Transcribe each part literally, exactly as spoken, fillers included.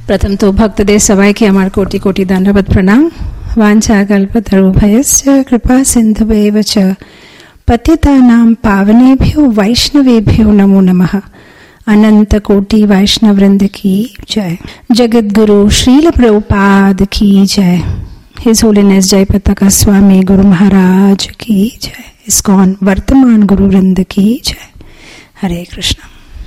प्रथम तो भक्तদের সবাইকে আমার কোটি কোটি দণ্ডবত প্রণাম। वाञ्छाकल्पतरुभयश्च कृपा सिन्धुभैव च पतितानां पावनेभ्यो वैष्णवेभ्यो नमो नमः। अनंत कोटि वैष्णव वृंद की जय। जगत गुरु श्रील प्रभुपाद की जय। हिज होलीनेस जय पताका स्वामी गुरु महाराज की जय। इस्कॉन वर्तमान गुरु वृंद की जय। हरे कृष्ण।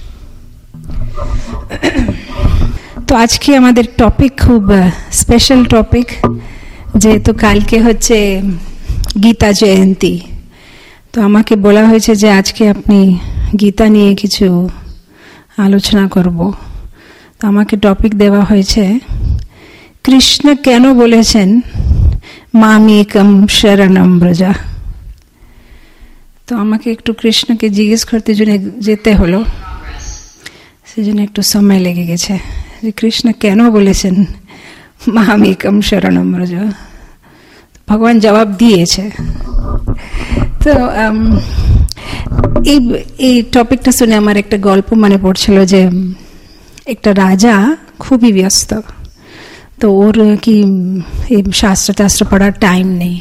তো আজকে আমাদের টপিক খুব স্পেশাল টপিক, যেহেতু কালকে হচ্ছে গীতা জয়ন্তী। তো আমাকে বলা হয়েছে যে আজকে আপনি গীতা নিয়ে কিছু আলোচনা করব। তো আমাকে টপিক দেওয়া হয়েছে কৃষ্ণ কেন বলেছেন মামেকম শরণম ব্রজা। তো আমাকে একটু কৃষ্ণকে জিজ্ঞেস করতে জন্য যেতে হলো, সেজন্য একটু সময় লেগে গেছে যে কৃষ্ণ কেন বলেছেন মামেকম শরণম ব্রজা। ভগবান জবাব দিয়েছে। তো এই এই টপিকটা শুনে আমার একটা গল্প মনে পড়ছিল যে একটা রাজা খুবই ব্যস্ত, তো ওর কি এই শাস্ত্র টাস্ত্র পড়ার টাইম নেই।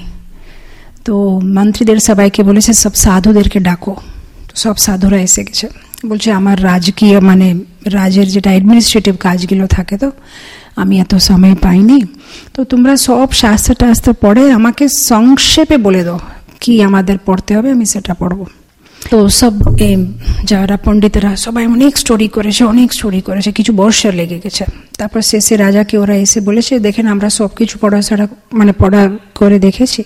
তো মন্ত্রীদের সবাইকে বলেছে সব সাধুদেরকে ডাকো। তো সব সাধুরা এসে গেছে, বলছে আমার রাজকীয় মানে রাজের যেটা অ্যাডমিনিস্ট্রেটিভ কাজগুলো থাকে তো আমি এত সময় পাইনি, তো তোমরা সব শাস্ত্র টাস্ত্র পড়ে আমাকে সংক্ষেপে বলে দাও কি আমাদের পড়তে হবে, আমি সেটা পড়বো। তো সব যারা পণ্ডিতরা সবাই অনেক স্টোরি করেছে অনেক স্টোরি করেছে কিছু বর্ষা লেগে গেছে। তারপর শেষে রাজাকে ওরা এসে বলেছে দেখেন আমরা সব কিছু পড়াশোনা মানে পড়া করে দেখেছি,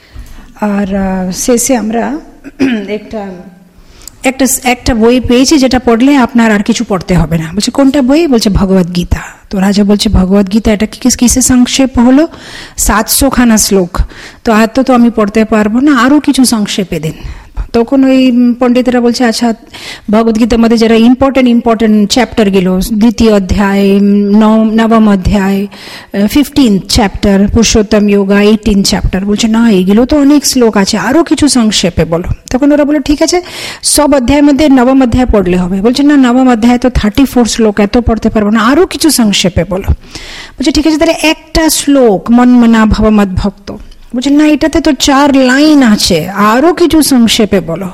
আর শেষে আমরা একটা একটা একটা বই পেয়েছি যেটা পড়লে আপনার আর কিছু পড়তে হবে না। বলছে কোনটা বই? বলছে ভগবদ গীতা। তো রাজা বলছে ভগবদ গীতা এটা কি কিসে সংক্ষেপ হলো? সাতশো খানা শ্লোক, তো এত তো আমি পড়তে পারবো না, আরও কিছু সংক্ষেপে দিন। তখন ওই পণ্ডিতরা বলছে আচ্ছা ভগবদ্গীতার মধ্যে যারা ইম্পর্টেন্ট ইম্পর্টেন্ট চ্যাপ্টারগুলো, দ্বিতীয় অধ্যায়, নবম অধ্যায়, fifteen chapter Purushottam yoga, eighteen chapter, বলছে না এইগুলো তো অনেক শ্লোক আছে, আরও কিছু সংক্ষেপে বলো। তখন ওরা বলে ঠিক আছে সব অধ্যায়ের মধ্যে নবম অধ্যায় পড়লে হবে। বলছে না নবম অধ্যায় তো থার্টি ফোর শ্লোক, এত পড়তে পারবো না, আরও কিছু সংক্ষেপে বলো। বলছে ঠিক আছে তাহলে একটা শ্লোক মন মনা ভবমদ ভক্ত। বলছে না এটাতে তো চার লাইন আছে, আরো কিছু সংক্ষেপে বলো।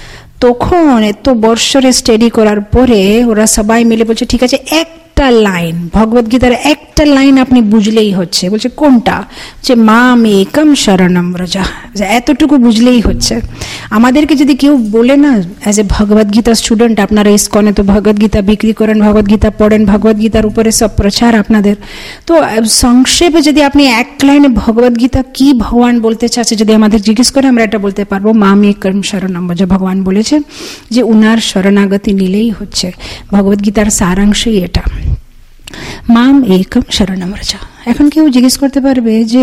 তখন এত বৎসরে স্টাডি করার পরে ওরা সবাই মিলে বলছে ঠিক আছে একটা লাইন ভগবদ্গীতার একটা লাইন আপনি বুঝলেই হচ্ছে। বলছে কোনটা? যে মামেকম শরণম ব্রজা, এতটুকু বুঝলেই হচ্ছে। আমাদেরকে যদি কেউ বলে না অ্যাজ এ ভগবদ্গীতা স্টুডেন্ট আপনারা ইসকনে তো ভগবদ্গীতা বিক্রি করেন, ভগবদ্গীতা পড়েন, ভগবদ্গীতার উপরে সব প্রচার আপনাদের, তো সংক্ষেপে যদি আপনি এক লাইনে ভগবদ্গীতা কি ভগবান বলতে চাচ্ছে যদি আমাদের জিজ্ঞেস করে আমরা এটা বলতে পারবো মামেকম শরণম ব্রজা। ভগবান বলেছে যে উনার শরণাগতি নিলেই হচ্ছে। ভগবদ্গীতার সারাংশই এটা মাম একম শরণম ব্রজা। এখন কেউ জিজ্ঞেস করতে পারবে যে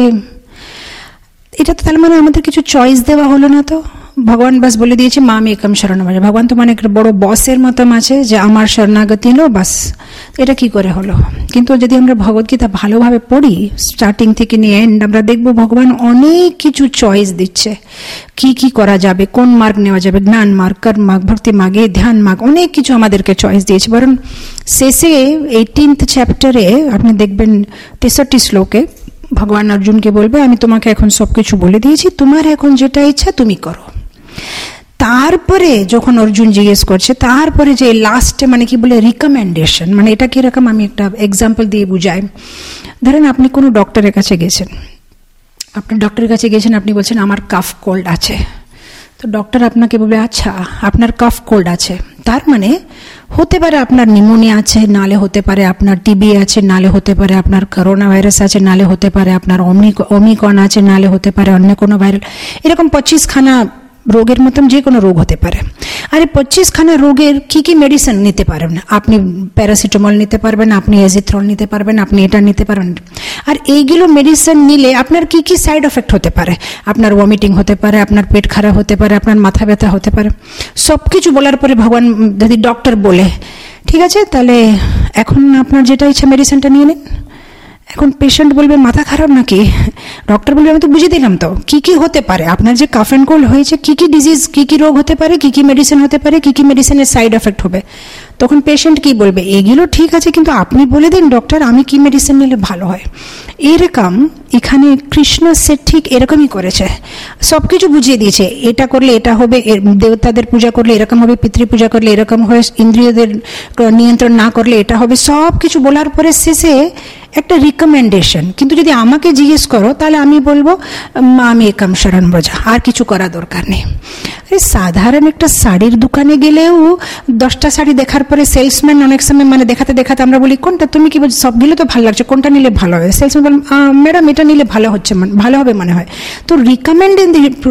এটা তো তাহলে মানে আমাদের কিছু চয়েস দেওয়া হলো না, তো ভগবান বাস বলে দিয়েছে মাম একম শরণম ব্রজা। ভগবান তো মানে একটা বড় বসের মতন আছে যে আমার শরণাগতি হলো বাস, এটা কি করে হলো? কিন্তু যদি আমরা ভগবদ্গীতা ভালোভাবে পড়ি স্টার্টিং থেকে নিয়ে এন্ড, আমরা দেখবো ভগবান অনেক কিছু চয়েস দিচ্ছে কি কি করা যাবে, কোন মার্গ নেওয়া যাবে, জ্ঞান মার্গ, কর্ম মার্গ, ভক্তি মার্গে, ধ্যান মার্গ, অনেক কিছু আমাদেরকে চয়েস দিয়েছে। বরং শেষে এইটিন্থ চ্যাপ্টারে আপনি দেখবেন তেষট্টি শ্লোকে ভগবান অর্জুনকে বলবে আমি তোমাকে এখন সবকিছু বলে দিয়েছি, তোমার এখন যেটা ইচ্ছা তুমি করো। তারপরে যখন অর্জুন জিজ্ঞেস করছে তারপরে যে লাস্টে মানে কি বলে রিকমেন্ডেশন, মানে এটা কিরকম আমি একটা এক্সাম্পল দিয়ে বুঝাই। ধরেন আপনি কোনো ডক্টরের কাছে গেছেন, আপনি ডক্টরের কাছে গেছেন, আপনি বলছেন আমার কাফ কোল্ড আছে, তো ডক্টর আপনাকে বলবে আচ্ছা আপনার কাফ কোল্ড আছে, তার মানে হতে পারে আপনার নিউমোনিয়া আছে, নালে হতে পারে আপনার টিবি আছে, নালে হতে পারে আপনার করোনা ভাইরাস আছে, নালে হতে পারে আপনার ওমিক্রন আছে, নালে হতে পারে অন্য কোনো ভাইরাল, এরকম পঁচিশ খানা রোগের মতন যে কোনো রোগ হতে পারে। আর এই পঁচিশ খানা রোগের কি কি মেডিসিন নিতে পারবেন? আপনি প্যারাসিটামল নিতে পারবেন, আপনি এজিথ্রল নিতে পারবেন, আপনি এটা নিতে পারবেন। আর এইগুলো মেডিসিন নিলে আপনার কি কি সাইড এফেক্ট হতে পারে? আপনার ভমিটিং হতে পারে, আপনার পেট খারাপ হতে পারে, আপনার মাথা ব্যথা হতে পারে। সব কিছু বলার পরে ভগবান যদি ডক্টর বলে ঠিক আছে তাহলে এখন আপনার যেটা ইচ্ছা মেডিসিনটা নিয়ে নিন, এখন পেশেন্ট বলবে মাথা খারাপ নাকি, ডক্টর বলবে আমি তো বুঝে দিলাম তো কি কি হতে পারে, আপনার যে কাফ অ্যান্ড কোল্ড হয়েছে কি কি ডিজিজ, কি কি রোগ হতে পারে, কি কি মেডিসিন হতে পারে, কি কি মেডিসিনের সাইড এফেক্ট হবে। তখন পেশেন্ট কি বলবে, এগুলো ঠিক আছে কিন্তু আপনি বলে দিন ডক্টর আমি কি মেডিসিন নিলে ভালো হয়। এরকম এখানে কৃষ্ণ সে ঠিক এরকমই করেছে, সবকিছু বুঝিয়ে দিয়েছে, এটা করলে এটা হবে, দেবতাদের পূজা করলে এরকম হবে, পিতৃ পূজা করলে এরকম হয়, ইন্দ্রিয়দের নিয়ন্ত্রণ না করলে এটা হবে, সব কিছু বলার পরে শেষে একটা রিকমেন্ডেশন। কিন্তু যদি আমাকে জিজ্ঞেস করো তাহলে আমি বলবো মাম একম শরণ ব্রজ, আর কিছু করা দরকার নেই। সাধারণ একটা শাড়ির দোকানে গেলেও দশটা শাড়ি দেখার পরে সেলসম্যান অনেক সময় মানে দেখাতে দেখাতে আমরা বলি কোনটা, তুমি কি বলছো, সবগুলো তো ভালো লাগছে, কোনটা নিলে ভালো হবে। সেলসম্যান বল ম্যাডাম এটা নিলে ভালো হচ্ছে, ভালো হবে মনে হয়। তো রিকমেন্ড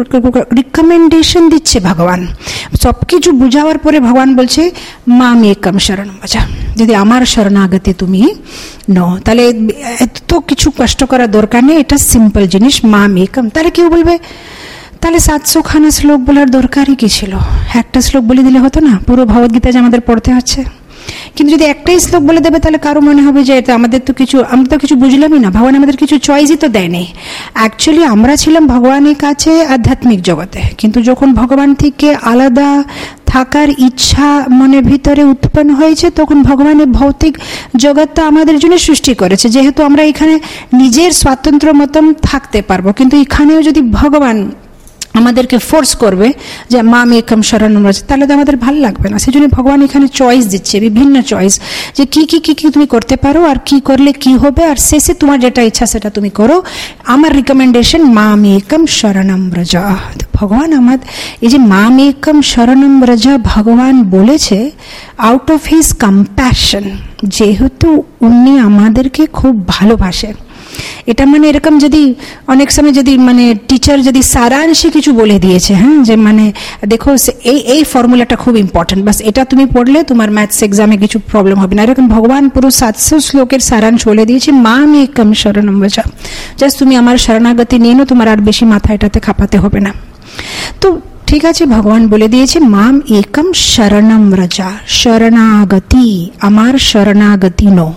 রিকমেন্ডেশন দিচ্ছে ভগবান। সবকিছু বুঝাবার পরে ভগবান বলছে মাম একম শরণ ব্রজ, যদি আমার শরণাগতি তুমি ন তাহলে এত কিছু কষ্ট করা দরকার নেই, এটা সিম্পল জিনিস মাম একম। তাহলে কেউ বলবে তাহলে সাতশো খানা শ্লোক বলার দরকারই কি ছিল, একটা শ্লোক বলে দিলে হতো না, পুরো ভগবদ্গীতা যে আমাদের পড়তে হচ্ছে। কিন্তু যদি একটাই শ্লোক বলে দেবে তাহলে কারো মনে হবে যে এটা আমাদের তো কিছু, আমরা তো কিছু বুঝলামই না, ভগবান আমাদের কিছু চয়েসই তো দেয়নি। অ্যাকচুয়ালি আমরা ছিলাম ভগবানের কাছে আধ্যাত্মিক জগতে, কিন্তু যখন ভগবান থেকে আলাদা থাকার ইচ্ছা মনের ভিতরে উৎপন্ন হয়েছে তখন ভগবানের ভৌতিক জগৎটা আমাদের জন্য সৃষ্টি করেছে, যেহেতু আমরা এখানে নিজের স্বাতন্ত্র্য মতন থাকতে পারবো। কিন্তু এখানেও যদি ভগবান আমাদেরকে ফোর্স করবে যে মাম একম শরণম ব্রজ, তাহলে তো আমাদের ভালো লাগবে না। সেই জন্য ভগবান এখানে চয়েস দিচ্ছে, বিভিন্ন চয়েস, যে কি কি কি কি তুমি করতে পারো আর কি করলে কি হবে, আর শেষে তোমার যেটা ইচ্ছা সেটা তুমি করো। আমার রিকমেন্ডেশন মাম একম শরণম ব্রজ। ভগবান আমার এই যে মাম একম শরণম ব্রজ ভগবান বলেছে আউট অফ হিজ কম্প্যাশন, যেহেতু উনি আমাদেরকে খুব ভালোবাসেন। এটা মানে এরকম যদি অনেক সময় যদি মানে টিচার যদি সারাংশে কিছু বলে দিয়েছে, হ্যাঁ যে মানে দেখো এই এই ফর্মুলাটা খুব ইম্পর্টেন্ট, বাস এটা তুমি পড়লে তোমার ম্যাথস এক্সামে কিছু প্রবলেম হবে না, এরকম ভগবান পুরো সাতশো শ্লোকের সারাংশ বলে দিয়েছে মাম একম শরণম ব্রজ। জাস্ট তুমি আমার শরণাগতি নিয়ে নাও, তোমার আর বেশি মাথা এটাতে খাপাতে হবে না। তো ঠিক আছে, ভগবান বলে দিয়েছে মাম একম শরণম ব্রজ, শরণাগতি, আমার শরণাগতি নো।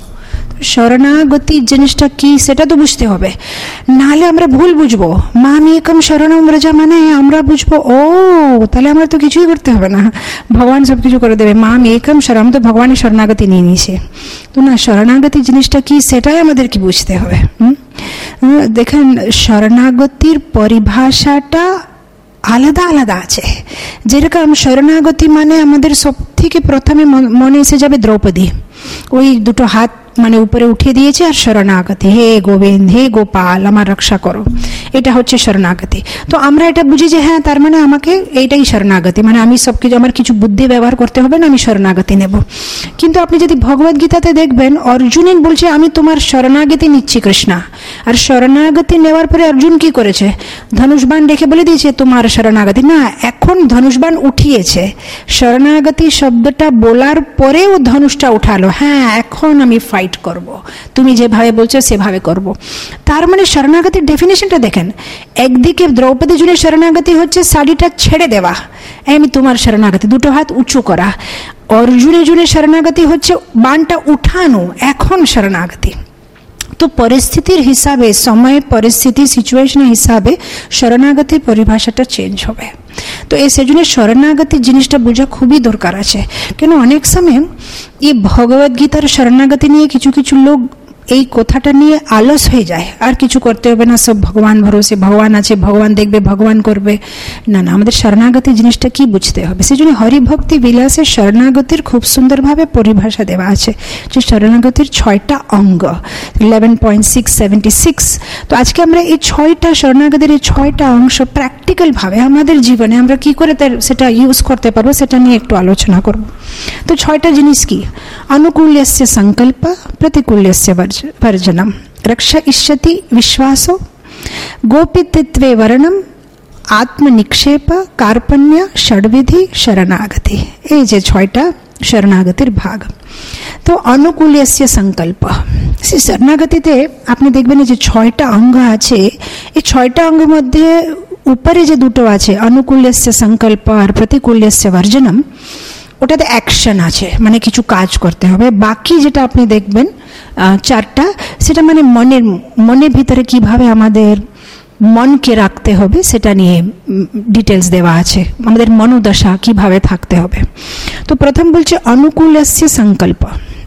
শরণাগতি জিনিসটা কি সেটা তো বুঝতে হবে, নাহলে আমরা ভুল বুঝবো। মাম একম শরণম ব্রজ মানে আমরা বুঝবো ও তাহলে আমরা তো কিছুই করতে হবে না, ভগবান সবকিছু করে দেবে। মাম একম শরণ তো ভগবানের শরণাগতি নিয়ে নিয়েছে, তো না শরণাগতি জিনিসটা কি সেটাই আমাদের কি বুঝতে হবে। দেখেন শরণাগতির পরিভাষাটা আলাদা আলাদা আছে। যেরকম শরণাগতি মানে আমাদের সব থেকে প্রথমে মনে এসে যাবে দ্রৌপদী, ওই দুটো হাত মানে উপরে উঠিয়ে দিয়েছে আর শরণাগতি, হে গোবিন্দ হে গোপাল আমার রক্ষা করো, এটা হচ্ছে শরণাগতি। তো আমরা এটা বুঝি যে হ্যাঁ তার মানে আমাকে এইটাই শরণাগতি, মানে আমি সব কিছু আমার কিছু বুদ্ধি ব্যবহার করতে হবে না, আমি শরণাগতি নেব। কিন্তু আপনি যদি ভগবদ্গীতাতে দেখবেন অর্জুন বলছে আমি তোমার শরণাগতি নিচ্ছি কৃষ্ণা, আর শরণাগতি নেওয়ার পরে অর্জুন কি করেছে, ধনুষবাণ রেখে বলে দিয়েছে তোমার শরণাগতি না, এখন ধনুষবাণ উঠিয়েছে, শরণাগতি শব্দটা বলার পরেও ধনুষটা উঠালো, হ্যাঁ এখন আমি ফাইট করব, তুমি যেভাবে বলছো সেভাবে করব। তার মানে শরণাগতির ডেফিনেশনটা দেখেন, একদিকে দ্রৌপদী জুনের শরণাগতি হচ্ছে শাড়িটা ছেড়ে দেওয়া, আমি তোমার শরণাগতি, দুটো হাত উঁচু করা। অর্জুনের জুনের শরণাগতি হচ্ছে বাণটা উঠানো, এখন শরণাগতি। তো পরিস্থিতির হিসাবে, সময় পরিস্থিতি সিচুয়েশনের হিসাবে শরণাগতির পরিভাষাটা চেঞ্জ হবে। তো এই সেজন্য শরণাগতি জিনিসটা বোঝা খুবই দরকার আছে, কেন অনেক সময় এই ভগবদ্গীতার শরণাগতি নিয়ে কিছু কিছু লোক এই কথাটা নিয়ে আলস হয়ে যায়, আর কিছু করতে হবে না, সব ভগবান ভরসে, ভগবান আছে, ভগবান দেখবে, ভগবান করবে। না না, আমাদের শরণাগতি জিনিসটা কি বুঝতে হবে। সেই জন্য হরিভক্তি বিলাসের শরণাগতির খুব সুন্দরভাবে পরিভাষা দেওয়া আছে, যে শরণাগতির ছয়টা অঙ্গ, eleven point six seventy six. তো আজকে আমরা এই ছয়টা শরণাগতির এই ছয়টা অংশ প্র্যাকটিক্যাল ভাবে আমাদের জীবনে আমরা কি করে সেটা ইউজ করতে পারবো সেটা নিয়ে একটু আলোচনা করব। তো ছয়টা জিনিস কি, অনুকূল্যস্য সংকল্প, প্রতিকূল্যস্য वर्जनम, रक्षा इष्यति विश्वासो, गोपितत्वे वर्णम, आत्मनिक्षेप, कार्पण्य, षड्विधि, शरणागति। এই যে ছয়টা শরণাগতির ভাগ। তো অনুকূল্যস্য সংকল্প, সেই শরণাগতিতে আপনি দেখবেন যে ছয়টা অঙ্গ আছে, এই ছয়টা অঙ্গের মধ্যে উপরে যে দুটো আছে অনুকূল্যস্য সংকল্প আর প্রতিকূল্যস্য বর্জনম, ওটাতে অ্যাকশন আছে, মানে কিছু কাজ করতে হবে। বাকি যেটা আপনি দেখবেন চারটা, সেটা মানে মনের মনের ভিতরে কিভাবে আমাদের মনকে রাখতে হবে সেটা নিয়ে ডিটেলস দেওয়া আছে, আমাদের মনোদশা কিভাবে থাকতে হবে। তো প্রথম বলছে অনুকূলস্য সংকল্প,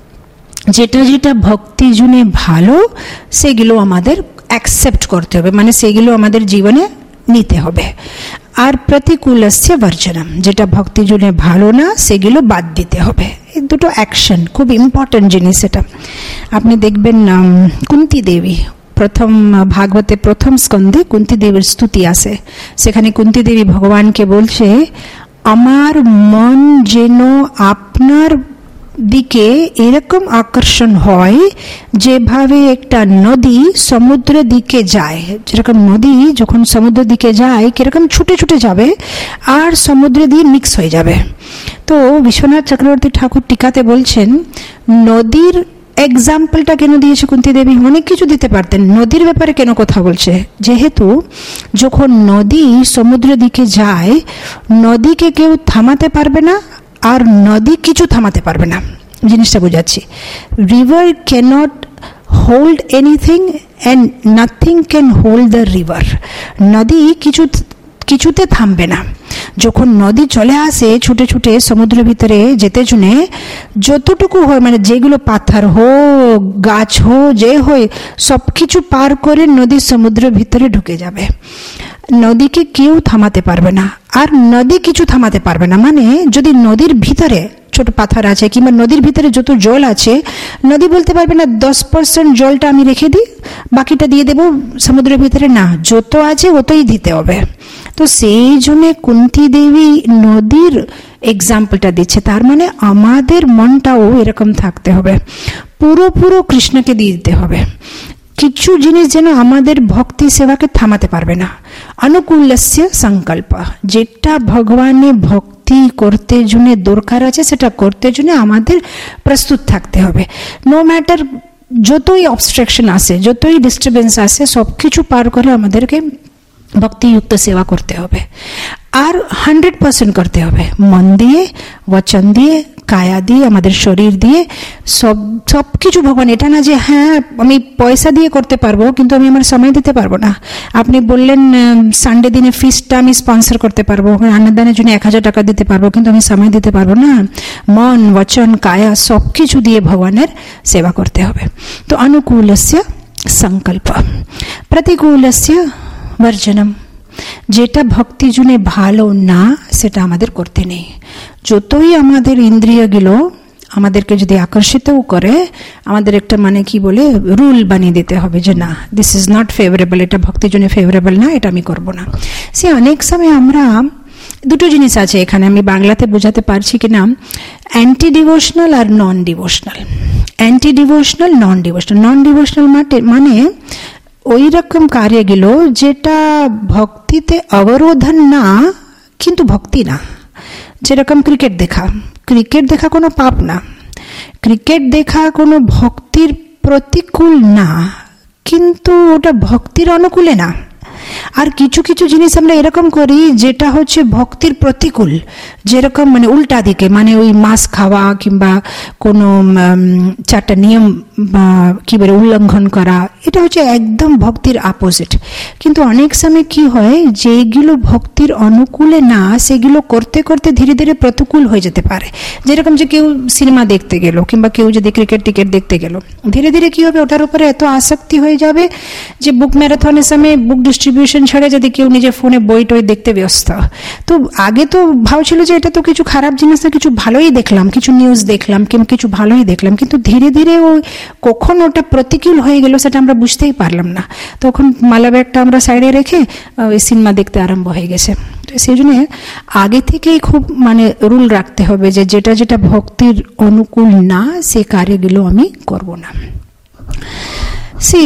যেটা যেটা ভক্তি জুনে ভালো সেগুলো আমাদের অ্যাকসেপ্ট করতে হবে, মানে সেগুলো আমাদের জীবনে নিতে হবে। আর প্রতিকূলস্য বর্জনম, যেটা ভক্তি জুনে ভালো না সেগুলো বাদ দিতে হবে। এই দুটো অ্যাকশন খুব ইম্পর্টেন্ট জিনিস। এটা আপনি দেখবেন কুন্তী দেবী প্রথম ভাগবতে প্রথম স্কন্ধে কুন্তী দেবীর স্তুতি আছে, সেখানে কুন্তী দেবী ভগবানকে বলছে আমার মন যেন আপনার দিকে এরকম আকর্ষণ হয় যেভাবে একটা নদী সমুদ্রের দিকে যায়, যেরকম নদী যখন সমুদ্রের দিকে যায় কিরকম ছুটে ছুটে যাবে আর সমুদ্র দিয়ে মিক্স হয়ে যাবে। তো বিশ্বনাথ চক্রবর্তী ঠাকুর টিকাতে বলছেন নদীর এক্সাম্পলটা কেন দিয়েছে কুন্তী দেবী, অনেক কিছু দিতে পারতেন, নদীর ব্যাপারে কেন কথা বলছে, যেহেতু যখন নদী সমুদ্রের দিকে যায় নদীকে কেউ থামাতে পারবে না আর নদী কিছু থামাতে পারবে না। জিনিসটা বোঝাচ্ছি, river can't hold anything and nothing can hold the river. নদী কিছু কিছুতে থামবে না। যখন নদী চলে আসে ছুটে ছুটে সমুদ্রের ভিতরে যেতে শুনে যতটুকু হয়, মানে যেগুলো পাথর হোক গাছ হোক যে হয় সব কিছু পার করে নদী সমুদ্রের ভিতরে ঢুকে যাবে, নদীকে কেউ থামাতে পারবে না আর নদী কিছু থামাতে পারবে না। মানে যদি নদীর ভিতরে ছোট পাথর আছে কিংবা নদীর ভিতরে যত জল আছে নদী বলতে পারবে না দশ পার্সেন্ট জলটা আমি রেখে দিই বাকিটা দিয়ে দেবো সমুদ্রের ভিতরে, না, যত আছে অতই দিতে হবে। তো সেই জন্য কুন্তী দেবী নদীর এক্সাম্পলটা দিচ্ছে, তার মানে আমাদের মনটাও এরকম থাকতে হবে, পুরো পুরো কৃষ্ণকে দিয়ে দিতে হবে। কিছু জিনিস যেন আমাদের ভক্তি সেবাকে থামাতে পারবে না। অনুকূলস্য সংকল্প, যেটা ভগবানের ভক্তি করতে জন্য দরকার আছে সেটা করতে জন্য আমাদের প্রস্তুত থাকতে হবে। নো ম্যাটার যতই অবস্ট্রাকশন আসে যতই ডিস্টারবেন্স আসে সব কিছু পার করে আমাদেরকে ভক্তিযুক্ত সেবা করতে হবে আর হান্ড্রেড পার্সেন্ট করতে হবে, মন দিয়ে বচন দিয়ে কায়া দিয়ে আমাদের শরীর দিয়ে সব সব কিছু ভগবান। এটা না যে হ্যাঁ আমি পয়সা দিয়ে করতে পারবো কিন্তু আমি আমার সময় দিতে পারবো না। আপনি বললেন সানডে দিনে ফিস্টটা আমি স্পন্সর করতে পারবো, আন্নদানের জন্য এক হাজার টাকা দিতে পারবো কিন্তু আমি সময় দিতে পারবো না। মন বচন কায়া সব কিছু দিয়ে ভগবানের সেবা করতে হবে। তো অনুকূলস্য সংকল্প, প্রতিকূলস্য বর্জনম, যেটা ভক্তি জুনে ভালো না সেটা আমাদের করতে নেই। যতই আমাদের ইন্দ্রিয়গুলো আমাদেরকে যদি আকর্ষিতও করে আমাদের একটা মানে কি বলে রুল বানিয়ে দিতে হবে যে না দিস ইজ নট ফেভারেবল, এটা ভক্তি জন্য ফেভারেবল না, এটা আমি করব না। সে অনেক সময় আমরা দুটো জিনিস আছে এখানে, আমি বাংলাতে বোঝাতে পারছি কিনা, অ্যান্টি ডিভোশনাল আর non devotional. Anti devotional non devotional, non devotional মানে ওই রকম কার্যগুলো যেটা ভক্তিতে অবরোধন না কিন্তু ভক্তি না। যেরকম ক্রিকেট দেখা, ক্রিকেট দেখা কোনো পাপ না, ক্রিকেট দেখা কোনো ভক্তির প্রতিকূল না কিন্তু ওটা ভক্তির অনুকূলে না। আর কিছু কিছু জিনিস আমরা এরকম করি যেটা হচ্ছে ভক্তির প্রতিকূল, যেরকম মানে উল্টা দিকে, মানে ওই মাছ খাওয়া কিংবা কোনো চারটা নিয়ম কি বলে উল্লঙ্ঘন করা, এটা হচ্ছে একদম ভক্তির অপোজিট। কিন্তু অনেক সময় কি হয় যেগুলো ভক্তির অনুকূলে না সেগুলো করতে করতে ধীরে ধীরে প্রতিকূল হয়ে যেতে পারে। যেরকম যে কেউ সিনেমা দেখতে গেল কিংবা কেউ যদি ক্রিকেট টিকেট দেখতে গেল, ধীরে ধীরে কি হবে ওটার উপরে এত আসক্তি হয়ে যাবে যে বুক ম্যারাথনের সময় বুক ডিস্ট্রিবিউশন ছেড়ে যদি কেউ নিজের ফোনে বই টই দেখতে ব্যস্ত। তো আগে তো ভাবছিল যে এটা তো কিছু খারাপ জিনিস না, কিছু ভালোই দেখলাম, কিছু নিউজ দেখলাম কিংবা কিছু ভালোই দেখলাম, কিন্তু ধীরে ধীরে ওই কখন ওটা প্রতিকূল হয়ে গেল সেটা আমরা বুঝতেই পারলাম না। তখন মালা ব্যাগটা আমরা সাইডে রেখে ওই সিনেমা দেখতে আরম্ভ হয়ে গেছে। তো সেই জন্য আগে থেকেই খুব মানে রুল রাখতে হবে যে যেটা যেটা ভক্তির অনুকূল না সে কার্যগুলো আমি করব না। সে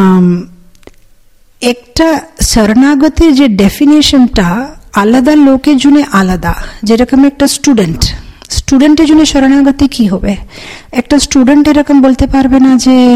একটা শরণাগতির যে ডেফিনেশনটা আলাদা লোকের জন্য আলাদা। যেরকম একটা স্টুডেন্ট, স্টুডেন্টের জন্য শরণাগতি কি হবে? একটা স্টুডেন্ট এরকম বলতে পারবে না যে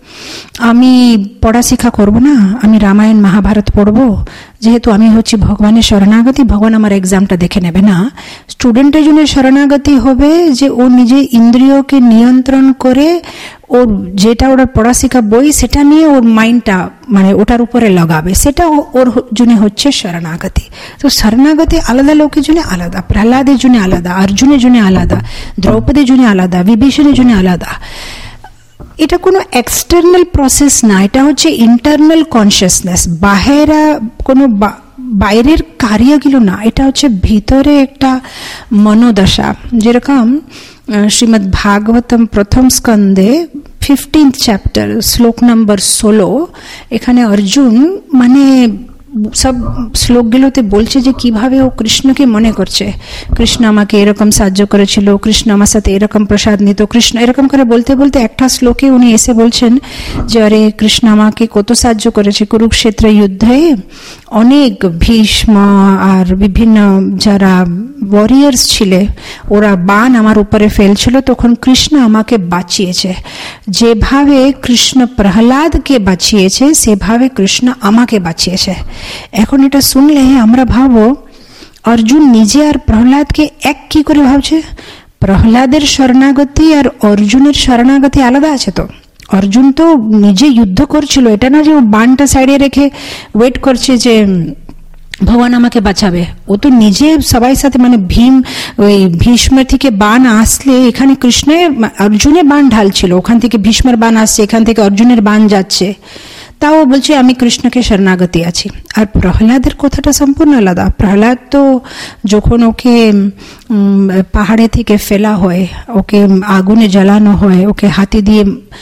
আমি পড়াশিক্ষা করব না, আমি রামায়ণ মহাভারত পড়বো, যেহেতু আমি হচ্ছি ভগবানের শরণাগতি, ভগবান আমার এক্সামটা দেখে নেবে না। স্টুডেন্টের জন্য শরণাগতি হবে যে ও নিজে ইন্দ্রিয়কে নিয়ন্ত্রণ করে ওর যেটা ওরা পড়াশিক্ষা বই সেটা নিয়ে ওর মাইন্ডটা মানে ওটার উপরে লাগাবে, সেটা ওর জন্য হচ্ছে শরণাগতি। তো শরণাগতি আলাদা লোকের জন্য আলাদা, প্রহ্লাদের জন্য আলাদা, অর্জুনের জন্য আলাদা, দ্রৌপদীর জন্য আলাদা, বিভীষণের জন্য আলাদা। এটা কোনো এক্সটার্নাল প্রসেস না, এটা হচ্ছে ইন্টারনাল কনসিয়াসনেস, বাহিরা কোনো বাইরের কার্যগুলো না, এটা হচ্ছে ভিতরে একটা মনোদশা। যেরকম শ্রীমদ্ ভাগবতম প্রথম স্কন্ধে ফিফটিন্থ চ্যাপ্টার শ্লোক নম্বর ষোলো, এখানে অর্জুন মানে সব শ্লোকগুলোতে বলছে যে কিভাবে ও কৃষ্ণকে মনে করছে, কৃষ্ণ আমাকে এরকম সাহায্য করেছিল, কৃষ্ণ আমার সাথে এরকম প্রসাদ নিত, কৃষ্ণ এরকম করে বলতে বলতে একটা শ্লোকে উনি এসে বলছেন যে আরে কৃষ্ণ আমাকে কত সাহায্য করেছে কুরুক্ষেত্র যুদ্ধে, অনেক ভীষ্ম আর বিভিন্ন যারা ওয়ারিয়ার্স ছিলে ওরা বান আমার উপরে ফেলছিল, তখন কৃষ্ণ আমাকে বাঁচিয়েছে, যেভাবে কৃষ্ণ প্রহ্লাদকে বাঁচিয়েছে সেভাবে কৃষ্ণ আমাকে বাঁচিয়েছে। এখন এটা শুনলে আমরা ভাবো অর্জুন নিজে আর প্রহ্লাদকে এক কি করে ভাবছে? প্রহ্লাদের শরণাগতি আর অর্জুনের শরণাগতি আলাদা আছে। তো অর্জুন তো নিজে যুদ্ধ করছিল, এটা না যে ও বানটা সাইডে রেখে ওয়েট করছে যে ভগবান আমাকে বাঁচাবে, ও তো নিজে সবাই সাথে মানে ভীম ওই ভীষ্মের থেকে বান আসলে এখানে কৃষ্ণের অর্জুনের বান ঢালছিল, ওখান থেকে ভীষ্মের বান আসছে, এখান থেকে অর্জুনের বান যাচ্ছে, তাও বলছে আমি কৃষ্ণকে শরণাগতি আছি। আর প্রহ্লাদের কথাটা সম্পূর্ণ আলাদা। প্রহ্লাদ তো যখন ওকে পাহাড়ে থেকে ফেলা হয়, ওকে আগুনে জ্বালানো হয়, ওকে হাতি দিয়ে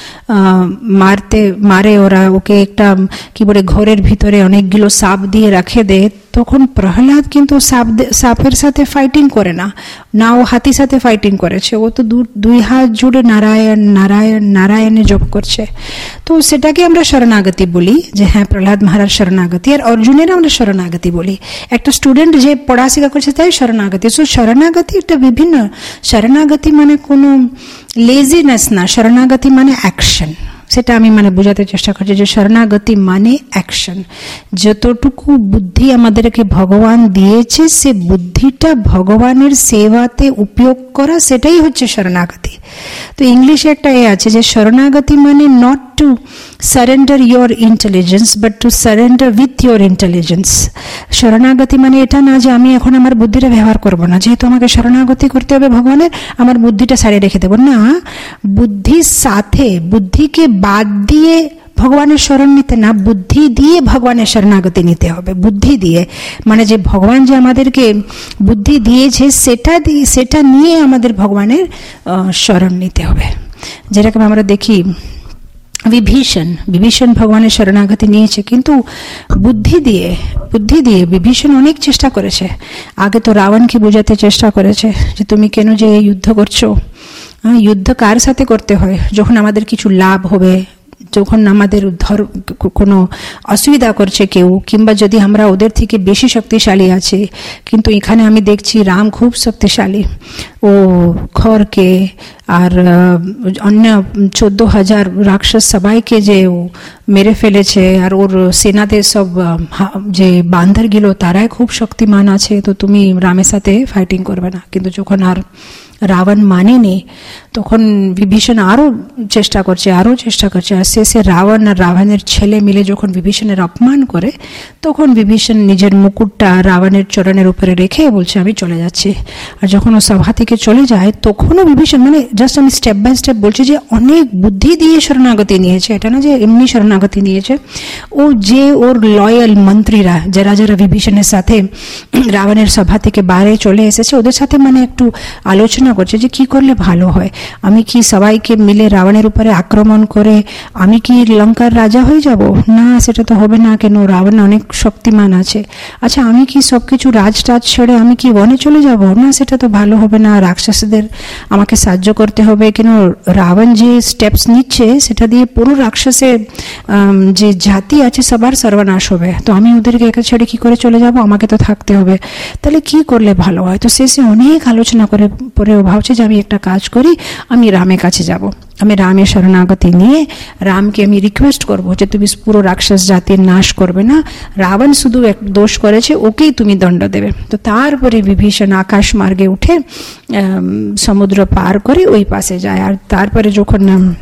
মারতে মারে ওরা, ওকে একটা কি বলে ঘরের ভিতরে অনেকগুলো সাপ দিয়ে রাখে দেয়, তখন প্রহ্লাদ কিন্তু সাপ সাপের সাথে ফাইটিং করে না, না ও হাতির সাথে ফাইটিং করেছে, ও তো দুই হাত জুড়ে নারায়ণ নারায়ণ নারায়ণে জপ করছে। তো সেটাকে আমরা শরণাগতি বলি যে হ্যাঁ প্রহ্লাদ মহারাজ শরণাগতি, আর অর্জুনের আমরা শরণাগতি বলি। একটা স্টুডেন্ট যে পড়াশিক্ষা করছে তাই শরণাগতি। সো শরণাগতি একটা বিভিন্ন, শরণাগতি মানে কোনো লেজিনেস না, শরণাগতি মানে অ্যাকশন। সেটা আমি মানে বোঝাতে চেষ্টা করছি যে শরণাগতি মানে অ্যাকশন। যতটুকু বুদ্ধি আমাদেরকে ভগবান দিয়েছে সে বুদ্ধিটা ভগবানের সেবাতে উপয়োগ করা, সেটাই হচ্ছে শরণাগতি। তো ইংলিশে একটা এ আছে যে শরণাগতি মানে not to surrender your intelligence but to surrender with your intelligence. শরণাগতি মানে এটা না যে আমি এখন আমার বুদ্ধিটা ব্যবহার করব না, যেহেতু আমাকে শরণাগতি করতে হবে ভগবানের, আমার বুদ্ধিটা সারিয়ে রেখে দেবো না, বুদ্ধির সাথে বুদ্ধিকে বাদ দিয়ে ভগবানের শরণ নিতে না, বুদ্ধি দিয়ে ভগবানের শরণাগতি নিতে হবে। বুদ্ধি দিয়ে মানে যে ভগবান যে আমাদেরকে বুদ্ধি দিয়েছে সেটা দিয়ে সেটা নিয়ে আমাদের ভগবানের শরণ নিতে হবে। যেরকম আমরা দেখি বিভীষণ বিভীষণ ভগবানের শরণাগতি নিয়েছে, কিন্তু বুদ্ধি দিয়ে বুদ্ধি দিয়ে বিভীষণ অনেক চেষ্টা করেছে। আগে তো রাবণকে বোঝাতে চেষ্টা করেছে যে তুমি কেন যে যুদ্ধ করছো, যুদ্ধ কার সাথে করতে হয় যখন আমাদের কিছু লাভ হবে, যখন আমাদের ধর কোনো অসুবিধা করছে কেউ, কিংবা যদি আমরা ওদের থেকে বেশি শক্তিশালী আছে। কিন্তু এখানে আমি দেখছি রাম খুব শক্তিশালী, ও খড়কে আর অন্য চোদ্দ হাজার রাক্ষস সবাইকে যে ও মেরে ফেলেছে, আর ওর সেনাতে সব যে বান্ধরগুলো তারাই খুব শক্তিমান আছে, তো তুমি রামের সাথে ফাইটিং করবে না। কিন্তু যখন আর রাবণ মানেনি তখন বিভীষণ আরো চেষ্টা করছে আরো চেষ্টা করছে আর শেষে রাবণ আর রাবণের ছেলে মিলে যখন বিভীষণের অপমান করে, তখন বিভীষণ নিজের মুকুটটা রাবণের চরণের উপরে রেখে বলছে আমি চলে যাচ্ছি। আর যখন ও সভা থেকে চলে যায় তখনও বিভীষণ, মানে জাস্ট আমি স্টেপ বাই স্টেপ বলছি যে অনেক বুদ্ধি দিয়ে শরণাগতি নিয়েছে, এটা না যে এমনি শরণাগতি নিয়েছে। ও যে ওর লয়াল মন্ত্রীরা যারা যারা বিভীষণের সাথে রাবণের সভা থেকে বাইরে চলে এসেছে, ওদের সাথে মানে একটু আলোচনা করছে যে কি করলে ভালো হয়, আমি কি সবাইকে মিলে রাবণের উপরে আক্রমণ করে আমি কি লঙ্কার রাজা হয়ে যাব? না, সেটা তো হবে না, কেন রাবণ অনেক শক্তিমান আছে। আচ্ছা, আমি কি সবকিছু রাজটাজ ছেড়ে আমি কি বনে চলে যাব? না, সেটা তো ভালো হবে না, রাক্ষসদের আমাকে সাহায্য করতে হবে। কেন রাবণ যে স্টেপস নিচ্ছে সেটা দিয়ে পুরো রাক্ষসের যে জাতি আছে সবার সর্বনাশ হবে, তো আমি ওদেরকে একা ছেড়ে কি করে চলে যাব? আমাকে তো থাকতে হবে, তাহলে কি করলে ভালো হয়? তো শেষে অনেক আলোচনা করে পরে ও ভাবছে যে আমি একটা কাজ করি, আমি রামের কাছে যাব, আমি রামের শরণাগতি নিয়ে রামকে আমি রিকোয়েস্ট করবো যে তুমি পুরো রাক্ষস জাতির নাশ করবে না, রাবণ শুধু এক দোষ করেছে, ওকেই তুমি দণ্ড দেবে। তো তারপরে বিভীষণ আকাশ মার্গে উঠে সমুদ্র পার করে ওই পাশে যায়। আর তারপরে যখন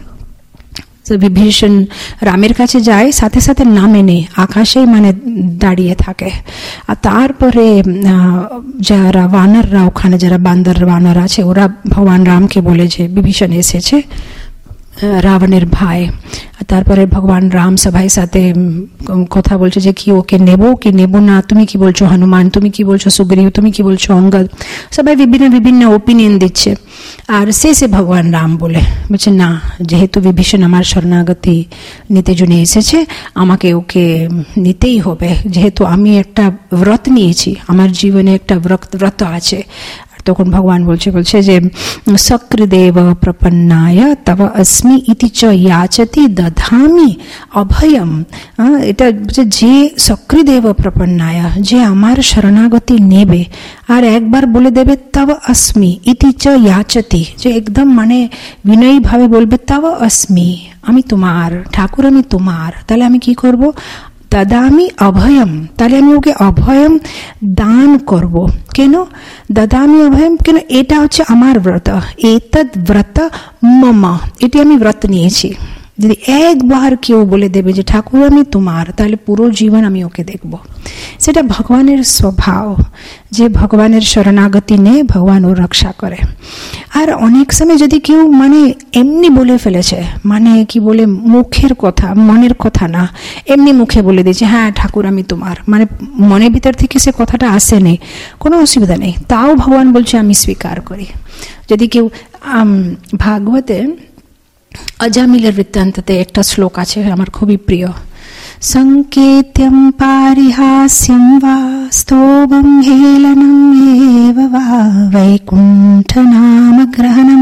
বিভীষণ রামের কাছে যায়, সাথে সাথে নামে নেই, আকাশেই মানে দাঁড়িয়ে থাকে। আর তারপরে যারা বানররা ওখানে, যারা বান্দর বানর আছে, ওরা ভগবান রামকে বলে যে বিভীষণ এসেছে, রাবণের ভাই। তারপরে ভগবান রাম সবাই সাথে কথা বলছে যে কি ওকে নেব কি নেব না, তুমি কি বলছো হনুমান, তুমি কি বলছো সুগ্রীব, তুমি কি বলছো অঙ্গদ, সবাই বিভিন্ন বিভিন্ন ওপিনিয়ন দিচ্ছে। আর শেষে ভগবান রাম বলে বলছে না, যেহেতু বিভীষণ আমার শরণাগতি নিতে জন্য এসেছে, আমাকে ওকে নিতেই হবে, যেহেতু আমি একটা ব্রত নিয়েছি, আমার জীবনে একটা ব্রত আছে। তখন ভগবান বলছে বলছে যে সক্রদেব প্রপন্নায় তব अस्मि ইতি চ याचति দধামি অভয়ম। এটা যে সক্রদেব প্রপন্নায়, যে আমার শরণাগতি নেবে আর একবার বলে দেবে তব अस्मि ইতি চ याचति, যে একদম মানে বিনয়ী ভাবে বলবে তব अस्मि, আমি তোমার ঠাকুর, আমি তোমার, তাহলে আমি কি করব, দদামি অভয়ম, তাহলে আমি ওকে অভয়ম দান করব। কেন দদামি অভয়ম, কেন এটা হচ্ছে আমার ব্রত, এতদ ব্রত মম, এটি আমি ব্রত নিয়েছি। যদি একবার কেউ বলে দেবে যে ঠাকুর আমি তোমার, তাহলে পুরো জীবন আমি ওকে দেখব। সেটা ভগবানের স্বভাব, যে ভগবানের শরণাগতি নিয়ে ভগবান ও রক্ষা করে। আর অনেক সময় যদি কেউ মানে এমনি বলে ফেলেছে, মানে কি বলে মুখের কথা, মনের কথা না, এমনি মুখে বলে দিয়েছে হ্যাঁ ঠাকুর আমি তোমার, মানে মনের ভিতর থেকে সে কথাটা আসেনি, কোনো অসুবিধা নেই, তাও ভগবান বলছে আমি স্বীকার করি। যদি কেউ ভাগবতে অজামিলের বৃত্তান্ততে একটা শ্লোক আছে আমার খুবই প্রিয়, সংকেত্যম পারিহাস্যম বা স্তোভম হেলনম এব বা বৈকুণ্ঠ নাম গ্রহণম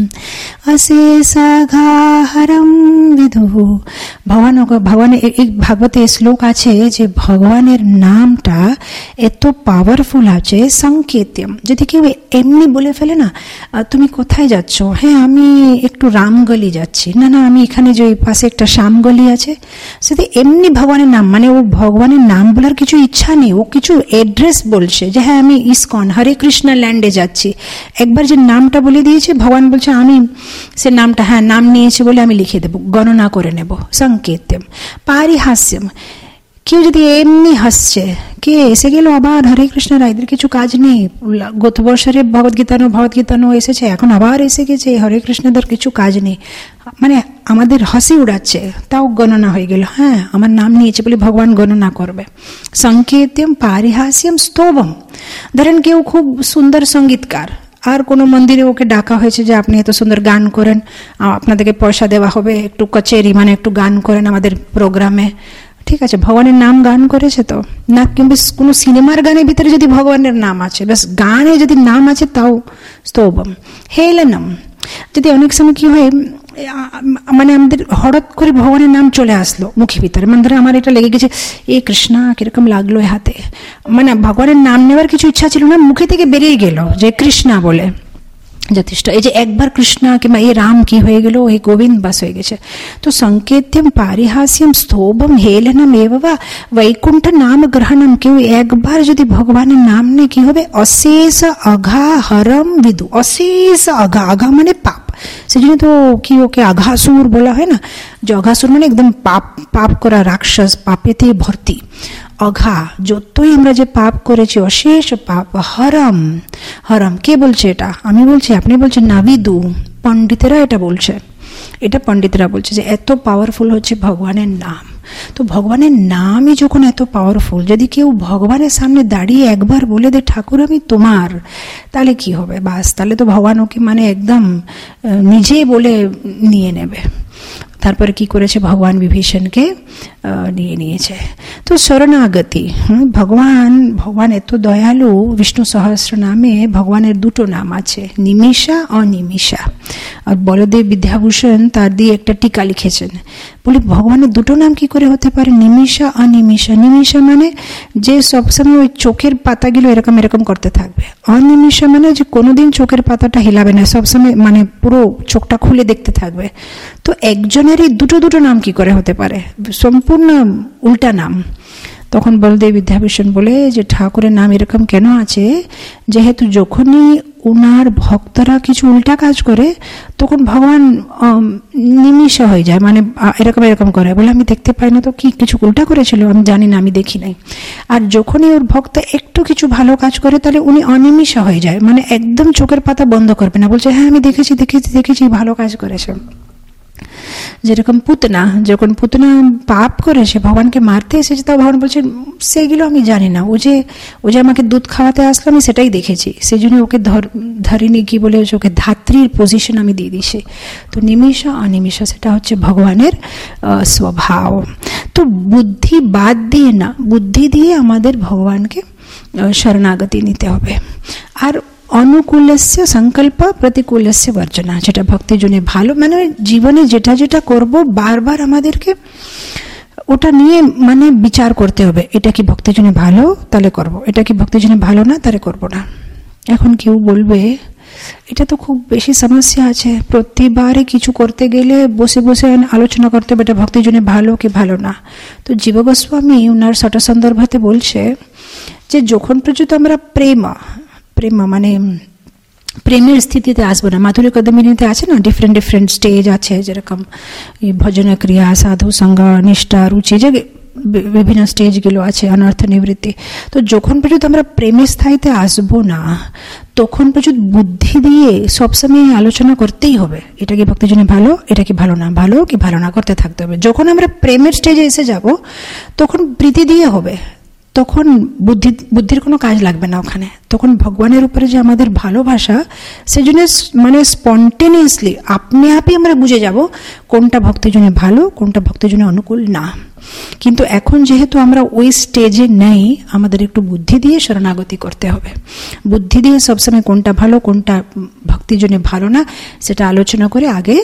অশেষাঘাহরম বিদু। ভগবান ভগবানের এই ভাগবতে শ্লোক আছে যে ভগবানের নামটা এত পাওয়ারফুল আছে। সংকেত্যম, যদি কেউ এমনি বলে ফেলে না তুমি কোথায় যাচ্ছ, হ্যাঁ আমি একটু রামগলি যাচ্ছি, না না আমি এখানে যে পাশে একটা শ্যামগলি আছে, যদি এমনি ভগবানের নাম, মানে ও ভগবানের নাম বলার কিছু ইচ্ছা নেই, ও কিছু এড্রেস বলছে যে হ্যাঁ আমি ইসকন হরে কৃষ্ণ ল্যান্ডে যাচ্ছি, একবার যে নামটা বলে দিয়েছে ভগবান বলছে আমি সে নামটা হ্যাঁ নাম নিয়েছে বলে আমি লিখে দেবো, গণনা করে নেব। সংকেত্যম পারিহাস্যম, কেউ যদি এমনি হাসছে, কে এসে গেল আবার হরে কৃষ্ণ রায়দের কিছু কাজ নেই, গত বছরে ভগবদ্গীতানো ভগবদ্গীতানো এসেছে, এখন আবার এসে গেছে হরে কৃষ্ণদের কিছু কাজ নেই, মানে আমাদের হাসি উড়াচ্ছে, তাও গণনা হয়ে গেল, হ্যাঁ আমার নাম নিয়েছে বলে ভগবান গণনা করবে। সংকেত্যম পারিহাস্যম স্তোভম, ধরেন কেউ খুব সুন্দর সঙ্গীতকার, আর কোনো মন্দিরে ওকে ডাকা হয়েছে যে আপনি এত সুন্দর গান করেন, আপনাদেরকে পয়সা দেওয়া হবে, একটু কচেরি মানে একটু গান করেন আমাদের প্রোগ্রামে, ঠিক আছে ভগবানের নাম গান করেছে তো না, কিংবা কোনো সিনেমার গানের ভিতরে যদি ভগবানের নাম আছে, ব্যাস গানে যদি নাম আছে তাও স্তোভম। হেলনম, যদি অনেক সময় কি হয় মানে আমাদের হঠাৎ করে ভগবানের নাম চলে আসলো মুখের ভিতরে, মানে ধরে আমার এটা লেগে গেছে এ কৃষ্ণা কিরকম লাগলো এ হাতে, মানে ভগবানের নাম নেওয়ার কিছু ইচ্ছা ছিল না, মুখে থেকে বেরিয়ে গেল যে কৃষ্ণা বলে, যথেষ্ট। এই যে একবার কৃষ্ণ কিংবা এই রাম কি হয়ে গেল, এই গোবিন্দ বাস হয়ে গেছে। তো সংকেত্যম পারিহাস্যম স্তোভম হেলনম এবা বৈকুণ্ঠ নাম গ্রহণম, কেউ একবার যদি ভগবানের নাম নেই কি হবে, অশেষ অঘা হরম বিদু, অশেষ অঘা, অঘা মানে পাপ, সেজন্য তো কি ওকে আঘাসুর বলা হয় না, যে অঘাসুর মানে একদম পাপ পাপ করা রাক্ষস, পাপেতে ভর্তি। অঘা যতই আমরা যে পাপ করেছি, অশেষ পাপ। হরম, হরম কে বলছে এটা, আমি বলছি আপনি বলছেন না, বিদু পণ্ডিতেরা এটা বলছে, এটা পণ্ডিতরা বলছে যে এত পাওয়ারফুল হচ্ছে ভগবানের নাম। তো ভগবানের নামই যখন এত পাওয়ারফুল, যদি কেউ ভগবানের সামনে দাঁড়িয়ে একবার বলে দে ঠাকুর আমি তোমার, তাহলে কি হবে, বাস তাহলে তো ভগবান ওকে মানে একদম নিজেই বলে নিয়ে নেবে। তারপরে কি করেছে ভগবান বিভীষণকে নিয়ে নিয়েছে। তো শরণাগতি, ভগবান ভগবান এত দয়ালু, বিষ্ণু সহস্র নামে ভগবানের দুটো নাম আছে, নিমিষা অনিমিষা। আর বলদেব বিদ্যাভূষণ তার দিয়ে একটা টিকা লিখেছেন, বলি ভগবানের দুটো নাম কি করে হতে পারে? নিমিষা অনিমিষা। নিমিষা মানে যে সবসময় ওই চোখের পাতাগুলো এরকম এরকম করতে থাকবে, অনিমিষা মানে যে কোনোদিন চোখের পাতাটা হিলাবে না, সবসময় মানে পুরো চোখটা খুলে দেখতে থাকবে। তো একজনেরই দুটো দুটো নাম কি করে হতে পারে? সম্পূর্ণ উল্টা নাম। তখন বলদেব বিদ্যাভূষণ বলে যে ঠাকুরের নাম এরকম কেন আছে, যেহেতু যখনই উনার ভক্তরা কিছু উল্টা কাজ করে তখন ভগবান নিমিষা হয়ে যায়, মানে এরকম এরকম করে, বলে আমি দেখতে পাই না তো কি কিছু উল্টা করেছিল, আমি জানি না, আমি দেখি নাই। আর যখনই ওর ভক্ত একটু কিছু ভালো কাজ করে তাহলে উনি অনিমিষা হয়ে যায়, মানে একদম চোখের পাতা বন্ধ করবে না, বলছে হ্যাঁ আমি দেখেছি দেখেছি দেখেছি ভালো কাজ করেছে। যেরকম পুতনা, যখন পুতনা পাপ করেছে, ভগবানকে মারতে এসেছে, তাও ভগবান বলছে সেগুলো আমি জানি না, ও যে ও যে আমাকে দুধ খাওয়াতে আসলো আমি সেটাই দেখেছি, সেই জন্য ওকে ধরিনি, কি বলে ওকে ধাত্রীর পজিশন আমি দিয়ে দিছি। তো নিমিষা অনিমিষা সেটা হচ্ছে ভগবানের স্বভাব। তো বুদ্ধি বাদ দিয়ে না, বুদ্ধি দিয়ে আমাদের ভগবানকে শরণাগতি নিতে হবে। আর অনুকূলস্য সংকল্প প্রতিকূলস্য বর্জনা, যেটা ভক্তির জন্য ভালো, মানে জীবনে যেটা যেটা করব বারবার আমাদেরকে ওটা নিয়ে মানে বিচার করতে হবে, এটা কি ভক্তির জন্য ভালো তাহলে করব, এটা কি ভক্তির জন্য ভালো না তাহলে করব না। এখন কেউ বলবে এটা তো খুব বেশি সমস্যা আছে, প্রতিবারে কিছু করতে গেলে বসে বসে আলোচনা করতে হবে এটা ভক্তির জন্য ভালো কি ভালো না। তো জীব গোস্বামী উনার সটা সন্দর্ভতে বলছে যে যখন পর্যন্ত আমরা প্রেম প্রেম মানে প্রেমের স্থিতিতে আসবো না, মাধুরী কদমিনীতে আছে না ডিফারেন্ট ডিফারেন্ট স্টেজ আছে, যেরকম ভজন ক্রিয়া, সাধু সঙ্গ, নিষ্ঠা, রুচি, যে বিভিন্ন স্টেজগুলো আছে, অনর্থ নিবৃত্তি। তো যখন পর্যন্ত আমরা প্রেমের স্থায়ীতে আসবো না তখন পর্যন্ত বুদ্ধি দিয়ে সবসময় আলোচনা করতেই হবে, এটা কি ভক্তির জন্য ভালো, এটা কি ভালো না, ভালো কি ভালো না করতে থাকতে হবে। যখন আমরা প্রেমের স্টেজে এসে যাব তখন প্রীতি দিয়ে হবে, তখন বুদ্ধি বুদ্ধির কোনো কাজ লাগবে না ওখানে, তখন ভগবানের উপরে যে আমাদের ভালোবাসা, সেজন্য মানে স্পন্টেনিয়াসলি আপনি আপই আমরা বুঝে যাব কোনটা ভক্তির জন্য ভালো, কোনটা ভক্তির জন্য অনুকূল না। কিন্তু এখন যেহেতু আমরা ওই স্টেজে নেই, আমাদের একটু বুদ্ধি দিয়ে শরণাগতি করতে হবে, বুদ্ধি দিয়ে সবসময় কোনটা ভালো কোনটা ভক্তির জন্য ভালো না সেটা আলোচনা করে আগে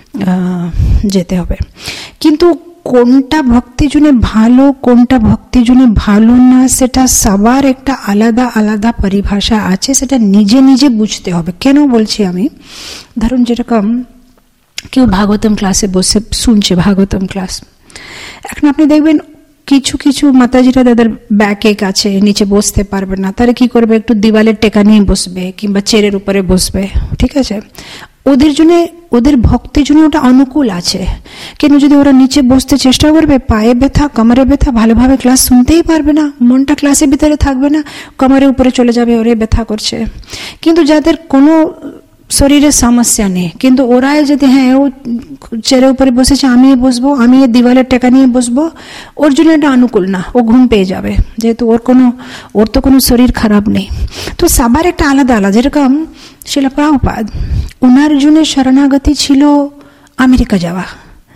যেতে হবে। কিন্তু কোনটা ভক্তির জন্য ভালো কোনটা ভক্তির জন্য ভালো না সেটা সবার একটা আলাদা আলাদা পরিভাষা আছে, সেটা নিজে নিজে বুঝতে হবে। কেন বলছি আমি, ধরুন যেরকম কেউ ভাগবতম ক্লাসে বসে শুনছে, ভাগবতম ক্লাস, এখন আপনি দেখবেন কিছু কিছু মাতাজিরা তাদের ব্যাকে কাছে নিচে বসতে পারবে না, তারা কি করবে একটু দিওয়ালের টেকা নিয়ে বসবে কিংবা চেয়ারের উপরে বসবে, ঠিক আছে, ওদের জন্য ওদের ভক্তির জন্য ওটা অনুকূল আছে। কেন যদি ওরা নিচে বসতে চেষ্টা করবে, পায়ে ব্যথা কোমরে ব্যথা, ভালোভাবে ক্লাস শুনতেই পারবে না, মনটা ক্লাসের ভিতরে থাকবে না, কোমরের উপরে চলে যাবে, ওরে ব্যথা করছে। কিন্তু যাদের কোনো শরীরের সমস্যা নেই কিন্তু ওরাই যদি হ্যাঁ ও চেয়ারের উপরে বসেছে আমি বসবো, আমি দিওয়ালের টেকা নিয়ে বসবো, ওর জন্য এটা অনুকূল না, ও ঘুম পেয়ে যাবে, যেহেতু ওর কোনো ওর তো কোনো শরীর খারাপ নেই। তো সবার একটা আলাদা আলাদা, যেরকম শিলা প্রভুপাদ ওনার জন্য শরণাগতি ছিল আমেরিকা যাওয়া,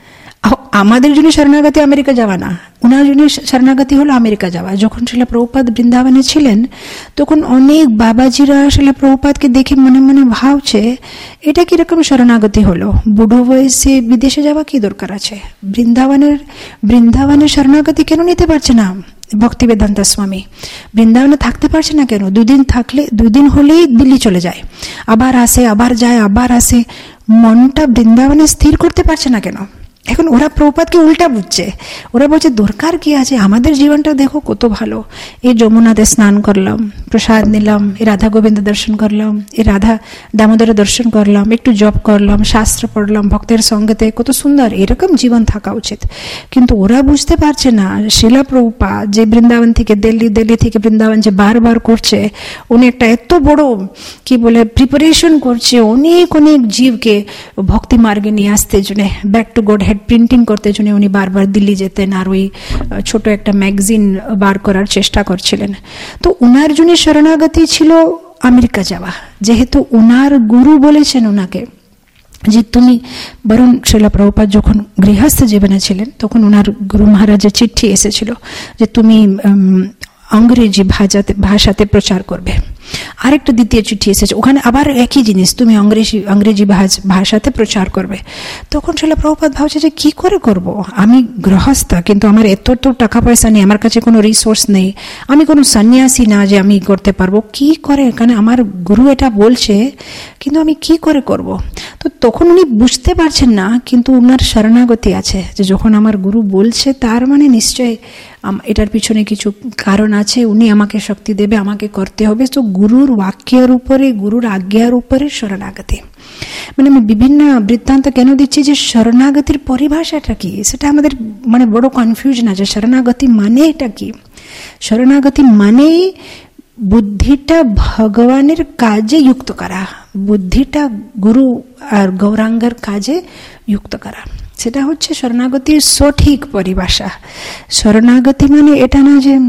আমাদের জন্য শরণাগতি আমেরিকা যাওয়া না, ওনার জন্য শরণাগতি হলো আমেরিকা যাওয়া। যখন শিলা প্রভুপাদ বৃন্দাবনে ছিলেন তখন অনেক বাবাজিরা শিলা প্রভুপাদকে দেখে মনে মনে ভাবছে এটা কিরকম শরণাগতি হলো, বুড়ো বয়সে বিদেশে যাওয়া কি দরকার আছে, বৃন্দাবনের বৃন্দাবনের শরণাগতি কেন নিতে পারছে না ভক্তি বেদান্ত স্বামী, বৃন্দাবনে থাকতে পারছে না কেন, দুদিন থাকলে দুদিন হলেই দিল্লি চলে যায়, আবার আসে আবার যায় আবার আসে, মনটা বৃন্দাবনে স্থির করতে পারছে না কেন। এখন ওরা প্রভুপাদকে উল্টা বুঝছে, ওরা বলছে দরকার কি আছে, আমাদের জীবনটা দেখো কত ভালো, এই যমুনাতে স্নান করলাম, প্রসাদ নিলাম, এই রাধা গোবিন্দ দর্শন করলাম, এই রাধা দামোদর দর্শন করলাম, একটু জপ করলাম, শাস্ত্র পড়লাম, ভক্তের সঙ্গেতে, কত সুন্দর, এরকম জীবন থাকা উচিত। কিন্তু ওরা বুঝতে পারছে না শিলা প্রভুপাদ যে বৃন্দাবন থেকে দিল্লি, দিল্লি থেকে বৃন্দাবন যে বারবার করছে, উনি একটা এত বড় কি বলে প্রিপারেশন করছে অনেক অনেক জীবকে ভক্তি মার্গে নিয়ে আসতে জন্য, back to Godhead printing করতে জন্য উনি বারবার দিল্লি যেতেন আর ওই ছোট একটা ম্যাগাজিন বার করার চেষ্টা করছিলেন। তো উনার জন্য শরণাগতি ছিল আমেরিকা যাওয়া, যেহেতু উনার গুরু বলেছেন ওনাকে যে তুমি, বরং শিলা প্রভুপাদ যখন গৃহস্থ জীবনে ছিলেন তখন উনার গুরু মহারাজের চিঠি এসেছিল যে তুমি ইংরেজি ভাষাতে ভাষাতে প্রচার করবে। আরেকটা দ্বিতীয় চিঠি এসেছে, ওখানে আবার একই জিনিস, তুমি ইংরেজি ইংরেজি ভাষাতে প্রচার করবে। তখন শিলা প্রভুপাদ ভাবছে যে কি করে করব, আমি গৃহস্থ, কিন্তু আমার এত তো টাকা পয়সা নেই, আমার কাছে কোনো রিসোর্স নেই, আমি কোনো সন্ন্যাসী না যে আমি করতে পারবো, কি করে, কারণ আমার গুরু এটা বলছে, কিন্তু আমি কি করে করব। তো তখন উনি বুঝতে পারছেন না, কিন্তু উনার শরণাগতি আছে, যে যখন আমার গুরু বলছে তার মানে নিশ্চয় এটার পিছনে কিছু কারণ আছে, উনি আমাকে শক্তি দেবে, আমাকে করতে হবে। তো গুরুর বাক্যের উপরে, গুরুর আজ্ঞার উপরে শরণাগতি। মানে আমি বিভিন্ন বৃত্তান্ত কেন দিচ্ছি, যে শরণাগতির পরিভাষাটা কি, সেটা আমাদের মানে বড় কনফিউশন আছে। শরণাগতি মানে এটা কি? শরণাগতি মানে বুদ্ধিটা ভগবানের কাজে যুক্ত করা, বুদ্ধিটা গুরু আর গৌরাঙ্গের কাজে যুক্ত করা, সেটা হচ্ছে শরণাগতির সঠিক পরিভাষা। শরণাগতি মানে এটা না যে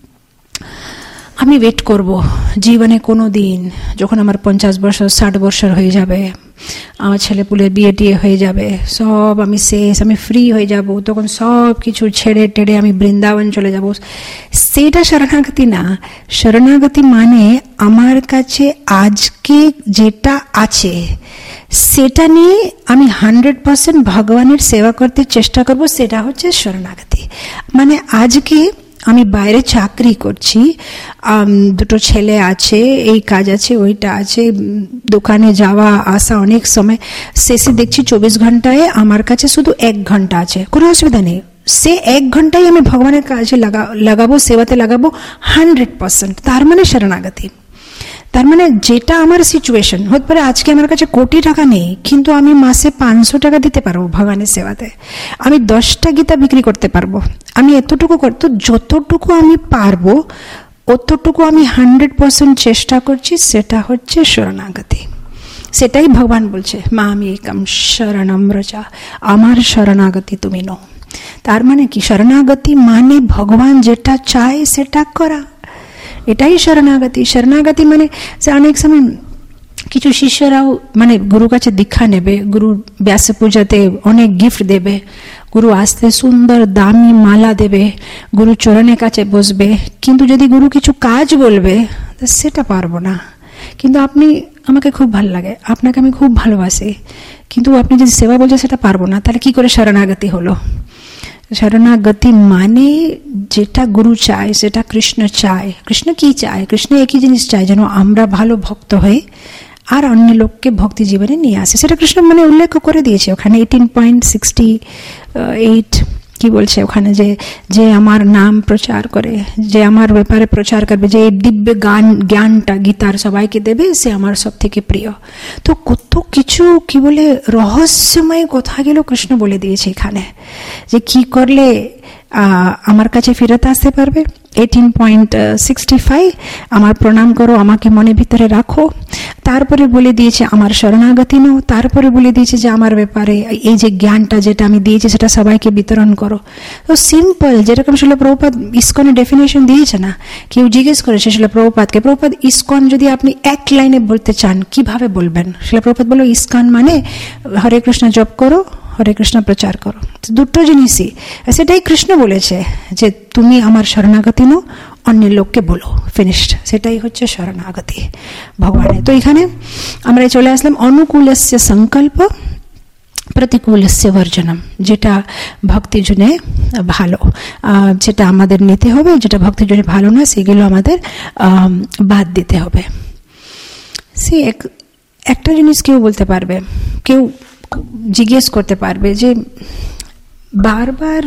আমি ওয়েট করব জীবনে কোনো দিন, যখন আমার পঞ্চাশ বছর ষাট বছর হয়ে যাবে, আমার ছেলে পুলের বিয়ে টিয়ে হয়ে যাবে, সব আমি শেষ, আমি ফ্রি হয়ে যাব, তখন সব কিছু ছেড়ে টেড়ে আমি বৃন্দাবন চলে যাব, সেটা শরণাগতি না। শরণাগতি মানে আমার কাছে আজকে যেটা আছে সেটা নিয়ে আমি হান্ড্রেড পার্সেন্ট ভগবানের সেবা করতে চেষ্টা করব, সেটা হচ্ছে শরণাগতি। মানে আজকে আমি বাইরে চাকরি করছি, দুটো ছেলে আছে, এই কাজ আছে, ওইটা আছে, দোকানে যাওয়া আসা অনেক সময়, শেষে দেখছি চব্বিশ ঘন্টায় আমার কাছে শুধু এক ঘন্টা আছে, কোনো অসুবিধা নেই, সে এক ঘন্টাই আমি ভগবানের কাজে লাগা লাগাবো সেবাতে লাগাবো হান্ড্রেড পার্সেন্ট। তার মানে শরণাগতি। তার মানে যেটা আমার সিচুয়েশন হতে পারে, আজকে আমার কাছে কোটি টাকা নেই, কিন্তু আমি মাসে পাঁচশো টাকা দিতে পারবো ভগবানের সেবাতে, আমি দশটা গীতা বিক্রি করতে পারবো, আমি এতটুকু করতে, যতটুকু আমি পারবো অতটুকু আমি হান্ড্রেড পার্সেন্ট চেষ্টা করছি, সেটা হচ্ছে শরণাগতি। সেটাই ভগবান বলছে, মা আমি একম শরণম ব্রজা, আমার শরণাগতি তুমি নও। তার মানে কি? শরণাগতি মানে ভগবান যেটা চায় সেটা করা, এটাই শরণাগতি। শরণাগতি মানে যে অনেক সময় কিছু শিষ্যরাও মানে গুরু কাছে দীক্ষা নেবে, গুরু ব্যাস পূজাতে অনেক গিফট দেবে, গুরু আসতে সুন্দর দামি মালা দেবে, গুরু চরণের কাছে বসবে, কিন্তু যদি গুরু কিছু কাজ বলবে সেটা পারবো না, কিন্তু আপনি আমাকে খুব ভালো লাগে, আপনাকে আমি খুব ভালোবাসি, কিন্তু আপনি যদি সেবা বলছে সেটা পারবো না, তাহলে কি করে শরণাগতি হলো? শরণাগতি মানে যেটা গুরু চায় সেটা কৃষ্ণ চায়। কৃষ্ণ কি চায়? কৃষ্ণ একই জিনিস চায়, যেন আমরা ভালো ভক্ত হয়ে আর অন্য লোককে ভক্তি জীবনে নিয়ে আসে। সেটা কৃষ্ণ মানে উল্লেখ করে দিয়েছে ওখানে এইটিন পয়েন্ট সিক্সটি এইট কি বলছে ওখানে, যে যে আমার নাম প্রচার করে, যে আমার ব্যাপারে প্রচার করবে, যে এই দিব্য গান জ্ঞানটা গীতার সবাইকে দেবে, সে আমার সব থেকে প্রিয়। তো কত কিছু কি বলে রহস্যময় কথাগুলো কৃষ্ণ বলে দিয়েছে এখানে, যে কি করলে আমার কাছে ফেরত আসতে পারবে। এইটিন পয়েন্ট সিক্সটি ফাইভ আমার প্রণাম করো, আমাকে মনে ভিতরে রাখো। তারপরে বলে দিয়েছে আমার শরণাগতি নাও। তারপরে বলে দিয়েছে যে আমার ব্যাপারে এই যে জ্ঞানটা যেটা আমি দিয়েছি সেটা সবাইকে বিতরণ করো। তো সিম্পল, যেরকম শিলা প্রভুপাদ ইসকনের ডেফিনেশন দিয়েছে না, কেউ জিজ্ঞেস করেছে শিলা প্রভুপাদকে, প্রভুপাদ ইসকন যদি আপনি এক লাইনে বলতে চান কিভাবে বলবেন? শিলা প্রভুপাদ বলল ইসকন মানে হরে কৃষ্ণ জপ করো, হরে কৃষ্ণ প্রচার করো, দুটো জিনিসই। সেটাই কৃষ্ণ বলেছে যে তুমি আমার শরণাগতি নাও, অন্য লোককে বলো, ফিনিশড। সেটাই হচ্ছে শরণাগতি ভগবানের। তো এখানে আমরা চলে আসলাম অনুকূলস্য সংকল্প প্রতিকূলস্য বর্জনম, যেটা ভক্তির জন্য ভালো যেটা আমাদের নিতে হবে, যেটা ভক্তির জন্য ভালো না সেগুলো আমাদের বাদ দিতে হবে। সে একটা জিনিস কেউ বলতে পারবে, কেউ জিজ্ঞেস করতে পারবে যে বারবার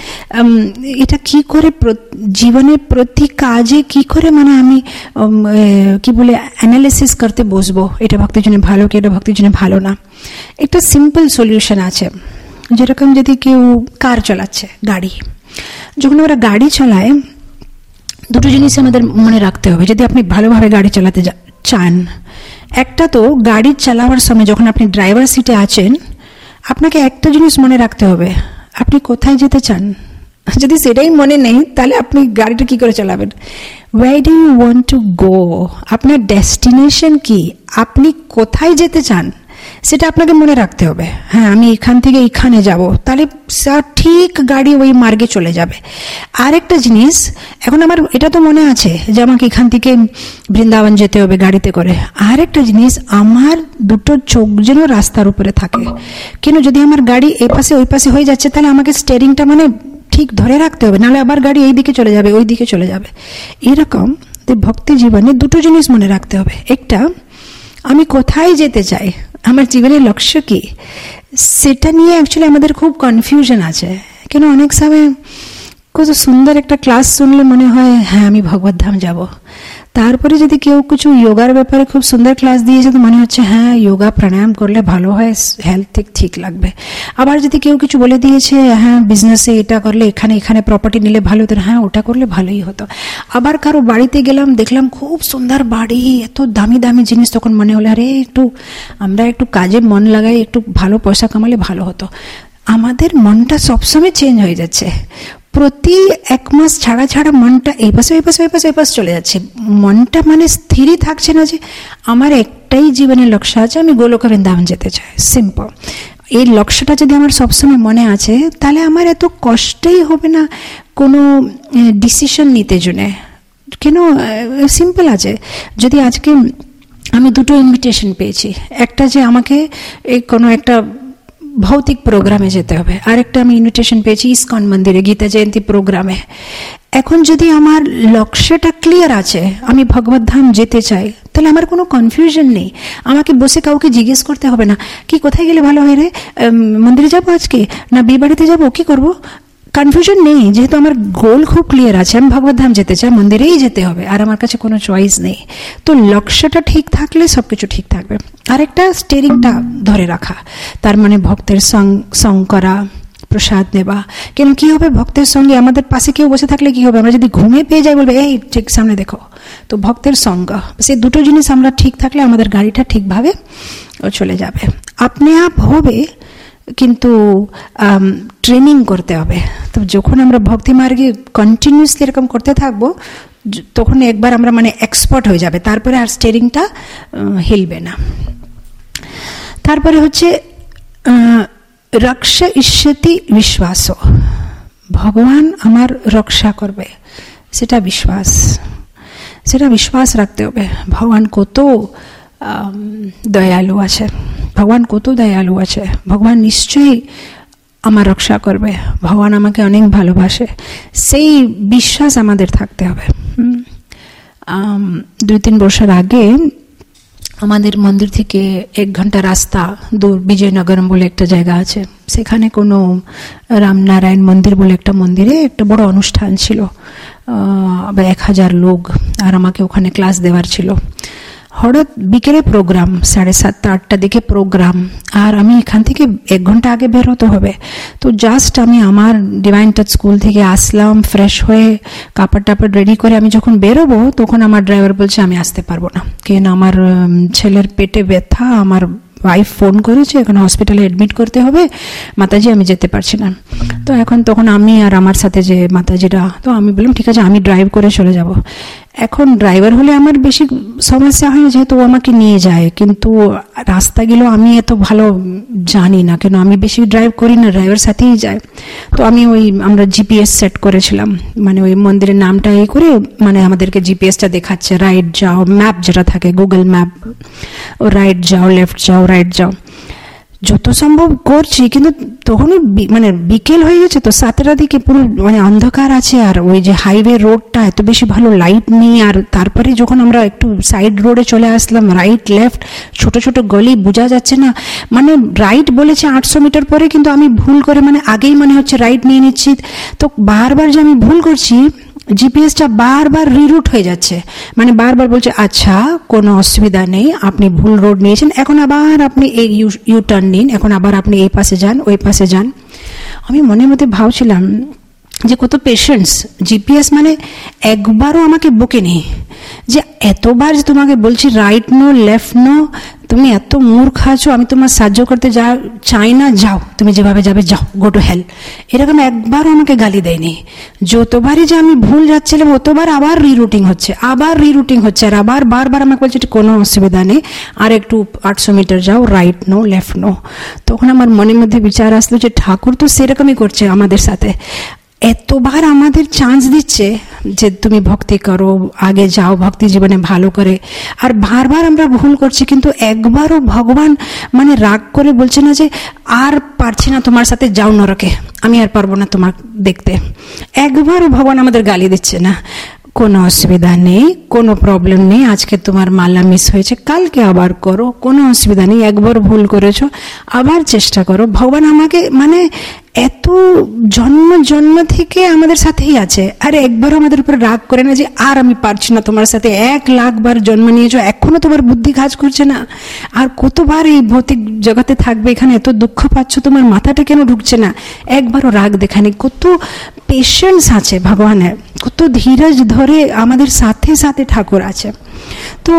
এটা কি করে জীবনের প্রতি কাজে কি করে মানে আমি কি বলে অ্যানালিসিস করতে বসবো, এটা ভক্তির জন্য ভালো কি এটা ভক্তির জন্য ভালো না। একটা সিম্পল সলিউশন আছে। যেরকম যদি কেউ কার চালাচ্ছে, গাড়ি, যখন ওরা গাড়ি চালায় দুটো জিনিস আমাদের মনে রাখতে হবে যদি আপনি ভালোভাবে গাড়ি চালাতে চান। একটা তো গাড়ি চালাবার সময় যখন আপনি ড্রাইভার সিটে আছেন, আপনাকে একটা জিনিস মনে রাখতে হবে, আপনি কোথায় যেতে চান। যদি সেটাই মনে নেই তাহলে আপনি গাড়িটা কি করে চালাবেন? Where do you want to go, আপনার ডেস্টিনেশন কি, আপনি কোথায় যেতে চান, সেটা আপনাকে মনে রাখতে হবে। হ্যাঁ, আমি এখান থেকে এখানে যাব, তাহলে ঠিক গাড়ি ওই মার্গে চলে যাবে। আরেকটা জিনিস, এখন আমার এটা তো মনে আছে যে আমাকে এখান থেকে বৃন্দাবন যেতে হবে গাড়িতে করে। আরেকটা জিনিস, আমার দুটো চোখ যেন রাস্তার উপরে থাকে। কেন, যদি আমার গাড়ি এ পাশে ওই পাশে হয়ে যাচ্ছে, তাহলে আমাকে স্টিয়ারিংটা মানে ঠিক ধরে রাখতে হবে, নাহলে আবার গাড়ি এই দিকে চলে যাবে, ওই দিকে চলে যাবে। এরকম ভক্তি জীবনে দুটো জিনিস মনে রাখতে হবে। একটা, আমি কোথায় যেতে চাই, আমার জীবনের লক্ষ্য কি, সেটা নিয়ে অ্যাকচুয়ালি আমাদের খুব কনফিউশন আছে। কেন অনেক সময় কত সুন্দর একটা ক্লাস শুনলে মনে হয় হ্যাঁ আমি ভগবত ধাম যাব, তারপরে যদি কেউ কিছু যোগার ব্যাপারে খুব সুন্দর ক্লাস দিয়েছে তো মনে হচ্ছে হ্যাঁ যোগা প্রাণায়াম করলে ভালো হয়, হেলথ ঠিক লাগবে। আবার যদি কেউ কিছু বলে দিয়েছে হ্যাঁ বিজনেসে এটা করলে, এখানে এখানে প্রপার্টি নিলে ভালো হতো, হ্যাঁ ওটা করলে ভালোই হতো। আবার কারো বাড়িতে গেলাম, দেখলাম খুব সুন্দর বাড়ি, এত দামি দামি জিনিস, তখন মনে হলো আরে একটু আমরা একটু কাজে মন লাগাই, একটু ভালো পয়সা কামালে ভালো হতো। আমাদের মনটা সবসময় চেঞ্জ হয়ে যাচ্ছে, প্রতি এক মাস ছাড়া ছাড়া মনটা এই পাশে এই পাশে এই পাশে এই পাশে চলে যাচ্ছে। মনটা মানে স্থিরই থাকছে না যে আমার একটাই জীবনের লক্ষ্য আছে, আমি গোলক বৃন্দাবন যেতে চাই, সিম্পল। এই লক্ষ্যটা যদি আমার সবসময় মনে আছে, তাহলে আমার এত কষ্টই হবে না কোনো ডিসিশন নিতে জন্যে। কেন, সিম্পল আছে। যদি আজকে আমি দুটো ইনভিটেশন পেয়েছি, একটা যে আমাকে এই কোনো একটা ভৌতিক প্রোগ্রামে যেতে হবে, আরেকটা আমি ইনভিটেশন পেয়েছি ইস্কন মন্দিরে গীতা জয়ন্তী প্রোগ্রামে। এখন যদি আমার লক্ষ্যটা ক্লিয়ার আছে, আমি ভগবত ধাম যেতে চাই, তাহলে আমার কোনো কনফিউশন নেই। আমাকে বসে কাউকে জিজ্ঞেস করতে হবে না কি কোথায় গেলে ভালো হয় রে, মন্দিরে যাবো আজকে না বিয়ে বাড়িতে যাবো, কি করবো, কনফিউশন নেই। যেহেতু আমার গোল খুব ক্লিয়ার আছে, আমি ভগবত ধাম যেতে চাই, মন্দিরেই যেতে হবে, আর আমার কাছে কোনো চয়েস নেই। তো লক্ষ্যটা ঠিক থাকলে সবকিছু ঠিক থাকবে। আরেকটা, স্টিয়ারিংটা ধরে রাখা, তার মানে ভক্তের সঙ্গ করা, প্রসাদ নেবা। কেন কি হবে, ভক্তের সঙ্গে আমাদের পাশে কেউ বসে থাকলে কি হবে, আমরা যদি ঘুমিয়ে পেয়ে যাই বলবে এই ঠিক সামনে দেখো। তো ভক্তের সঙ্গ, সেই দুটো জিনিস আমরা ঠিক থাকলে আমাদের গাড়িটা ঠিকভাবে চলে যাবে, আপনি আপ হবে। কিন্তু ট্রেনিং করতে হবে। তো যখন আমরা ভক্তি মার্গে কন্টিনিউসলি এরকম করতে থাকবো, তখন একবার আমরা মানে এক্সপার্ট হয়ে যাবে, তারপরে আর স্টিয়ারিংটা হিলবে না। তারপরে হচ্ছে রক্ষা ইষ্যতি বিশ্বাস, ভগবান আমার রক্ষা করবে, সেটা বিশ্বাস, সেটা বিশ্বাস রাখতে হবে। ভগবান কত দয়ালু আছে, ভগবান কত দয়ালু আছে, ভগবান নিশ্চয়ই আমার রক্ষা করবে, ভগবান আমাকে অনেক ভালোবাসে, সেই বিশ্বাস আমাদের থাকতে হবে। দুই তিন বছর আগে আমাদের মন্দির থেকে এক ঘন্টা রাস্তা দূর বিজয়নগরম বলে একটা জায়গা আছে, সেখানে কোনো রামনারায়ণ মন্দির বলে একটা মন্দিরে একটা বড় অনুষ্ঠান ছিল, এক হাজার লোক, আর আমাকে ওখানে ক্লাস দেওয়ার ছিল। হঠাৎ বিকেলে প্রোগ্রাম, সাড়ে সাতটা আটটা দিকে প্রোগ্রাম, আর আমি এখান থেকে এক ঘন্টা আগে বের হতে হবে। তো জাস্ট আমি আমার ডিভাইন টাচ স্কুল থেকে আসলাম, ফ্রেশ হয়ে কাপড় টাপড় রেডি করে আমি যখন বেরোবো, তখন আমার ড্রাইভার বলছে আমি আসতে পারবো না, কেন আমার ছেলের পেটে ব্যথা, আমার ওয়াইফ ফোন করেছে, এখন হসপিটালে অ্যাডমিট করতে হবে, মাতাজি আমি যেতে পারছি না। তো এখন তখন আমি আর আমার সাথে যে মাতাজিরা, তো আমি বললাম ঠিক আছে আমি ড্রাইভ করে চলে যাব। এখন ড্রাইভার হলে আমার বেশি সমস্যা হয় যেহেতু ও আমাকে নিয়ে যায়, কিন্তু রাস্তাগুলো আমি এত ভালো জানি না, কেন আমি বেশি ড্রাইভ করি না, ড্রাইভার সাথেই যায়। তো আমি ওই আমরা জিপিএস সেট করেছিলাম, মানে ওই মন্দিরের নামটা এই করে মানে আমাদেরকে জিপিএসটা দেখাচ্ছে, রাইট যাও, ম্যাপ যেটা থাকে গুগল ম্যাপ, ও রাইট যাও, লেফট যাও, রাইট যাও, যত সম্ভব করছি। কিন্তু তখনই মানে বিকেল হয়ে গেছে, তো সাতটার দিকে পুরো মানে অন্ধকার আছে, আর ওই যে হাইওয়ে রোডটা এত বেশি ভালো লাইট নেই। আর তারপরে যখন আমরা একটু সাইড রোডে চলে আসলাম, রাইট লেফট ছোট ছোট গলি, বোঝা যাচ্ছে না, মানে রাইট বলেছে আটশো মিটার পরে, কিন্তু আমি ভুল করে মানে আগেই মনে হচ্ছে রাইট নিয়ে নিচ্ছি। তো বারবার যে আমি ভুল করছি, জিপিএসটা বারবার রিরুট হয়ে যাচ্ছে, মানে বারবার বলছে আচ্ছা কোনো অসুবিধা নেই, আপনি ভুল রোড নিয়েছেন, এখন আবার আপনি এই ইউ টার্ন নিন, এখন আবার আপনি এই পাশে যান, ওই পাশে যান। আমি মনের মধ্যে ভাবছিলাম যে কত পেশেন্স, জিপিএস মানে একবারও আমাকে বকে নেই, যে এতবার যে তোমাকে বলছি রাইট নো লেফট নো, তুমি এত মূর্খ আছো, আমি তোমার সাহায্য করতে যা চাই না, যাও তুমি যেভাবে যাবে যাও, গো টু হেল। এরকম একবারও আমাকে গালি দেয়নি। যতবারই যে আমি ভুল যাচ্ছিলাম অতবার আবার রিরুটিং হচ্ছে, আবার রিরুটিং হচ্ছে, আর আবার বারবার আমাকে বলছে কোনো অসুবিধা নেই, আর একটু আটশো মিটার যাও, রাইট নো লেফট নো। তখন আমার মনের মধ্যে বিচার আসলো যে ঠাকুর তো সেরকমই করছে আমাদের সাথে, এতবার আমাদের চান্স দিচ্ছে যে তুমি ভক্তি করো, আগে যাও ভক্তি জীবনে ভালো করে, আর বারবার আমরা ভুল করছি, কিন্তু একবারও ভগবান মানে রাগ করে বলছে না যে আর পারছি না তোমার সাথে, যাও নরকে, আমি আর পারবো না তোমার দেখতে। একবারও ভগবান আমাদের গালি দিচ্ছে না, কোনো অসুবিধা নেই, কোনো প্রবলেম নেই, আজকে তোমার মালা মিস হয়েছে, কালকে আবার করো, কোনো অসুবিধা নেই, একবার ভুল করেছো আবার চেষ্টা করো। ভগবান আমাকে মানে এত জন্ম জন্ম থেকে আমাদের সাথেই আছে, আর একবারও আমাদের উপর রাগ করে না যে আর আমি পারছি না তোমার সাথে, এক লাখ বার জন্ম নিয়েছো এখনো তোমার বুদ্ধি কাজ করছে না, আর কতবার এই ভৌতিক জগতে থাকবে, এখানে এত দুঃখ পাচ্ছ, তোমার মাথাটা কেন ঢুকছে না, একবারও রাগ দেখানি। কত পেশেন্স আছে ভগবানের, কত ধীরজ ধরে আমাদের সাথে সাথে ঠাকুর আছে। তো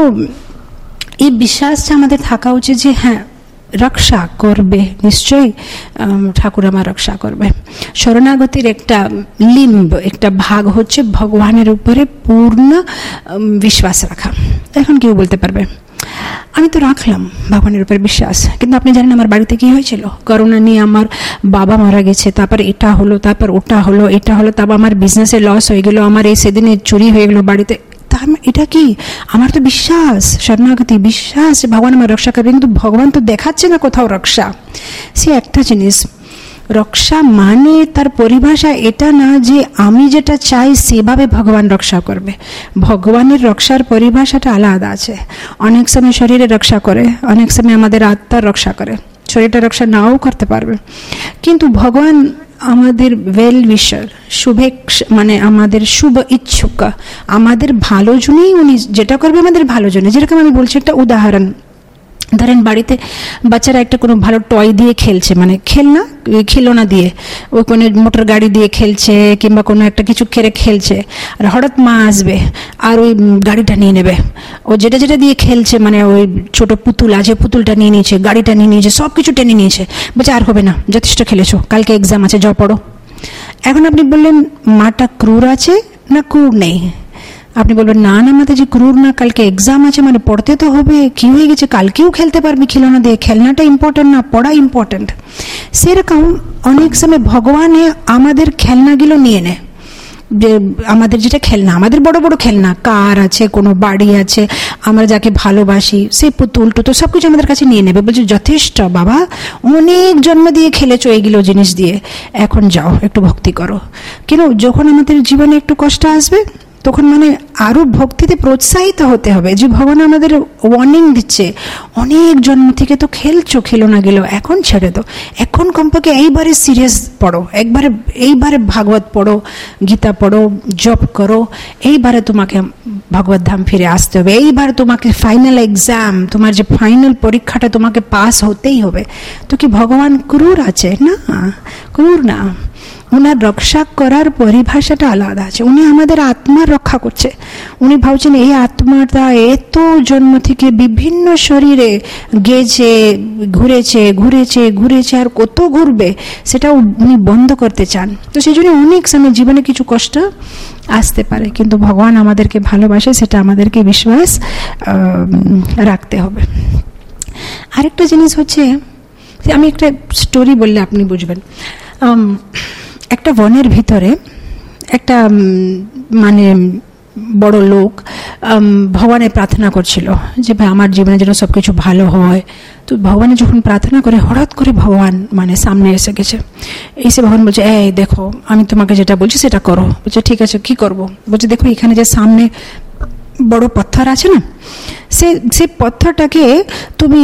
এই বিশ্বাসটা আমাদের থাকা উচিত যে হ্যাঁ রক্ষা করবে, নিশ্চয়ই ঠাকুর আমার রক্ষা করবে। শরণাগতির একটা লিম্ব, একটা ভাগ হচ্ছে ভগবানের উপরে পূর্ণ বিশ্বাস রাখা। এখন কেউ বলতে পারবে আমি তো রাখলাম ভগবানের উপর বিশ্বাস, কিন্তু আপনি জানেন আমার বাড়িতে কি হয়েছিল, করোনা নিয়ে আমার বাবা মারা গেছে, তারপর এটা হলো, তারপর ওটা হলো, এটা হলো, তারপর আমার বিজনেসে লস হয়ে গেল, আমার এই সেদিনে চুরি হয়ে গেল বাড়িতে। এটা কি আমার তো বিশ্বাস, শরণাগতি বিশ্বাস ভগবান আমার রক্ষা করবে, কিন্তু ভগবান তো দেখাচ্ছে না কোথাও রক্ষা। সে একটা জিনিস, রক্ষা মানে তার পরিভাষা এটা না যে আমি যেটা চাই সেভাবে ভগবান রক্ষা করবে। ভগবানের রক্ষার পরিভাষাটা আলাদা আছে। অনেক সময় শরীরে রক্ষা করে, অনেক সময় আমাদের আত্মার রক্ষা করে, শরীরটা রক্ষা নাও করতে পারবে, কিন্তু ভগবান আমাদের ওয়েল উইশার, শুভেচ্ছ মানে আমাদের শুভ ইচ্ছুক, আমাদের ভালো জন্যই উনি যেটা করবে আমাদের ভালো জন্য। যেরকম আমি বলছি একটা উদাহরণ, ধরেন বাড়িতে বাচ্চারা একটা কোনো ভালো টয় দিয়ে খেলছে, মানে খেলনা খেলনা দিয়ে, ওই কোনো মোটর গাড়ি দিয়ে খেলছে কিংবা কোনো একটা কিছু কেড়ে খেলছে, আর হঠাৎ মা আসবে আর ওই গাড়িটা নিয়ে নেবে। ও যেটা যেটা দিয়ে খেলছে, মানে ওই ছোট পুতুল আছে, পুতুলটা নিয়ে নিয়েছে, গাড়িটা নিয়ে নিয়েছে, সব কিছু টেনে নিয়েছে, বলছে আর হবে না, যথেষ্ট খেলেছো, কালকে এক্সাম আছে, যাও পড়ো। এখন আপনি বললেন মাটা ক্রুর আছে না ক্রুর নেই? আপনি বলবেন না না মাতাজি ক্রুর না, কালকে এক্সাম আছে মানে পড়তে তো হবে, কি হয়ে গেছে, কালকেও খেলতে পারবি খেলনা দিয়ে, খেলনাটা ইম্পর্টেন্ট না, পড়া ইম্পর্টেন্ট। সেরকম অনেক সময় ভগবানে আমাদের খেলনাগুলো নিয়ে নেয়, যে আমাদের যেটা খেলনা, আমাদের বড় বড় খেলনা, কার আছে, কোনো বাড়ি আছে, আমরা যাকে ভালোবাসি, সেই পুতুল টুতুল সব কিছু আমাদের কাছে নিয়ে নেবে, বলছে যথেষ্ট বাবা, অনেক জন্ম দিয়ে খেলেছো এইগুলো জিনিস দিয়ে, এখন যাও একটু ভক্তি করো। কিন্তু যখন আমাদের জীবনে একটু কষ্ট আসবে তখন মানে আরো ভক্তিতে প্রোৎসাহিত হতে হবে, যে ভগবান আমাদের ওয়ার্নিং দিচ্ছে, অনেক জন্ম থেকে তো খেলছো, খেলো না গেল, এখন ছেড়ে দাও, এখন কমপক্ষে এইবারে সিরিয়াস পড়ো, একবারে এইবারে ভাগবত পড়ো, গীতা পড়ো, জপ করো, এইবারে তোমাকে ভগবত ধাম ফিরে আসতে হবে, এইবারে তোমাকে ফাইনাল এক্সাম, তোমার যে ফাইনাল পরীক্ষাটা তোমাকে পাস হতেই হবে। তো কি ভগবান ক্রুর আছে? না, ক্রুর না। ওনার রক্ষা করার পরিভাষাটা আলাদা আছে। উনি আমাদের আত্মার রক্ষা করছে। উনি ভাবছেন এই আত্মাটা এত জন্ম থেকে বিভিন্ন শরীরে গেছে, ঘুরেছে ঘুরেছে ঘুরেছে আর কত ঘুরবে, সেটা উনি বন্ধ করতে চান। তো সেই জন্য অনেক সময় জীবনে কিছু কষ্ট আসতে পারে, কিন্তু ভগবান আমাদেরকে ভালোবাসে, সেটা আমাদেরকে বিশ্বাস রাখতে হবে। আরেকটা জিনিস হচ্ছে, আমি একটা স্টোরি বললে আপনি বুঝবেন। একটা বনের ভিতরে একটা মানে বড় লোক ভগবানের প্রার্থনা করছিল যে ভাই আমার জীবনে যেন সব কিছু ভালো হয়। তো ভগবানের যখন প্রার্থনা করে হঠাৎ করে ভগবান মানে সামনে এসে গেছে, এসে ভগবান বলছে এই দেখো আমি তোমাকে যেটা বলছি সেটা করো। বলছে ঠিক আছে কি করবো? বলছে দেখো এখানে যে সামনে বড় পাথর আছে না, সে সেই পাথরটাকে তুমি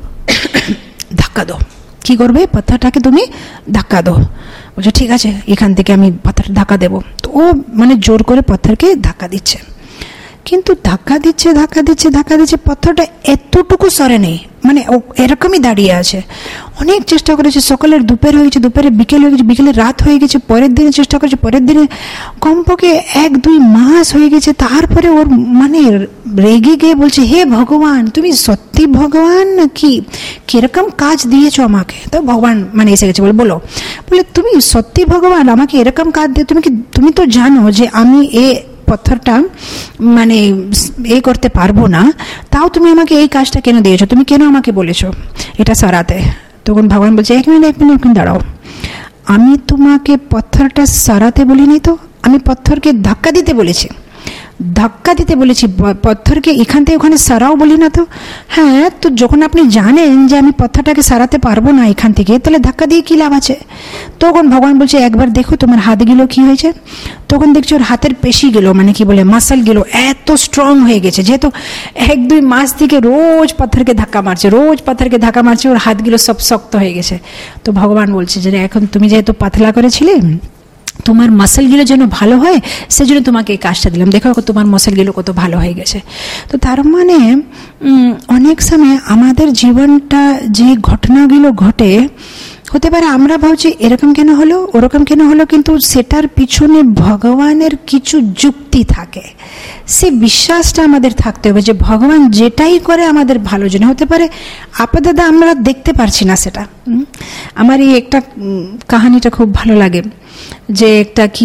ধাক্কা দাও। কি করবে? পাথরটাকে তুমি ধাক্কা দাও। বলছে ঠিক আছে এখান থেকে আমি পাথর ধাক্কা দেবো। তো ও মানে জোর করে পাথরকে ধাক্কা দিচ্ছে। কিন্তু ধাক্কা দিচ্ছে ধাক্কা দিচ্ছে ধাক্কা দিচ্ছে পাথরটা এতটুকু সরে নেই, মানে এরকমই দাঁড়িয়ে আছে। অনেক চেষ্টা করেছে, সকালের দুপুর হয়ে গেছে, দুপুরে বিকেল হয়ে গেছে, বিকেলে রাত হয়ে গেছে, পরের দিনে চেষ্টা করেছে, পরের দিনে কমপক্ষে এক দুই মাস হয়ে গেছে। তারপরে ওর মানে রেগে গিয়ে বলছে, হে ভগবান, তুমি সত্যি ভগবান নাকি, কিরকম কাজ দিয়েছো আমাকে? তো ভগবান মানে এসে গেছে, বলে বলো, বলে তুমি সত্যি ভগবান, আমাকে এরকম কাজ দিয়ে, তুমি কি তুমি তো জানো যে আমি এ পথরটা মানে এ করতে পারবো না, তাও তুমি আমাকে এই কাজটা কেন দিয়েছো, তুমি কেন আমাকে বলেছো এটা সরাতে? তখন ভগবান বলছে, এক মিনিট এক মিনিট এক মিনিট দাঁড়াও, আমি তোমাকে পথরটা সরাতে বলিনি তো, আমি পথরকে ধাক্কা দিতে বলেছি, ধাক্কা দিতে বলেছি, পথরকে এখান থেকে ওখানে সারাও বলি না তো। হ্যাঁ, তো যখন আপনি জানেন যে আমি পথরটাকে সারাতে পারবো না এখান থেকে, তাহলে ধাক্কা দিয়ে কি লাভ আছে? তখন ভগবান বলছে, একবার দেখো তোমার হাতগুলো কি হয়েছে। তখন দেখছি ওর হাতের পেশিগুলো মানে কি বলে মাসলগুলো এত স্ট্রং হয়ে গেছে, যেহেতু এক দুই মাস থেকে রোজ পাথরকে ধাক্কা মারছে, রোজ পাথরকে ধাক্কা মারছে, ওর হাতগুলো সব শক্ত হয়ে গেছে। তো ভগবান বলছে যে এখন তুমি যেহেতু পাতলা করেছিলে, তোমার মাসলগুলো যেন ভালো হয়, সেজন্য তোমাকে এই কাজটা দিলাম, দেখো তোমার মাসলগুলো কত ভালো হয়ে গেছে। তো তার মানে অনেক সময় আমাদের জীবনটা যে ঘটনাগুলো ঘটে, হতে পারে আমরা ভাবছি এরকম কেন হলো, ওরকম কেন হলো, কিন্তু সেটার পিছনে ভগবানের কিছু যুক্তি থাকে। সে বিশ্বাসটা আমাদের থাকতে হবে যে ভগবান যেটাই করে আমাদের ভালো জন্য। হতে পারে আপাতত আমরা দেখতে পারছি না সেটা। আমার এই একটা কাহিনীটা খুব ভালো লাগে, যে একটা কি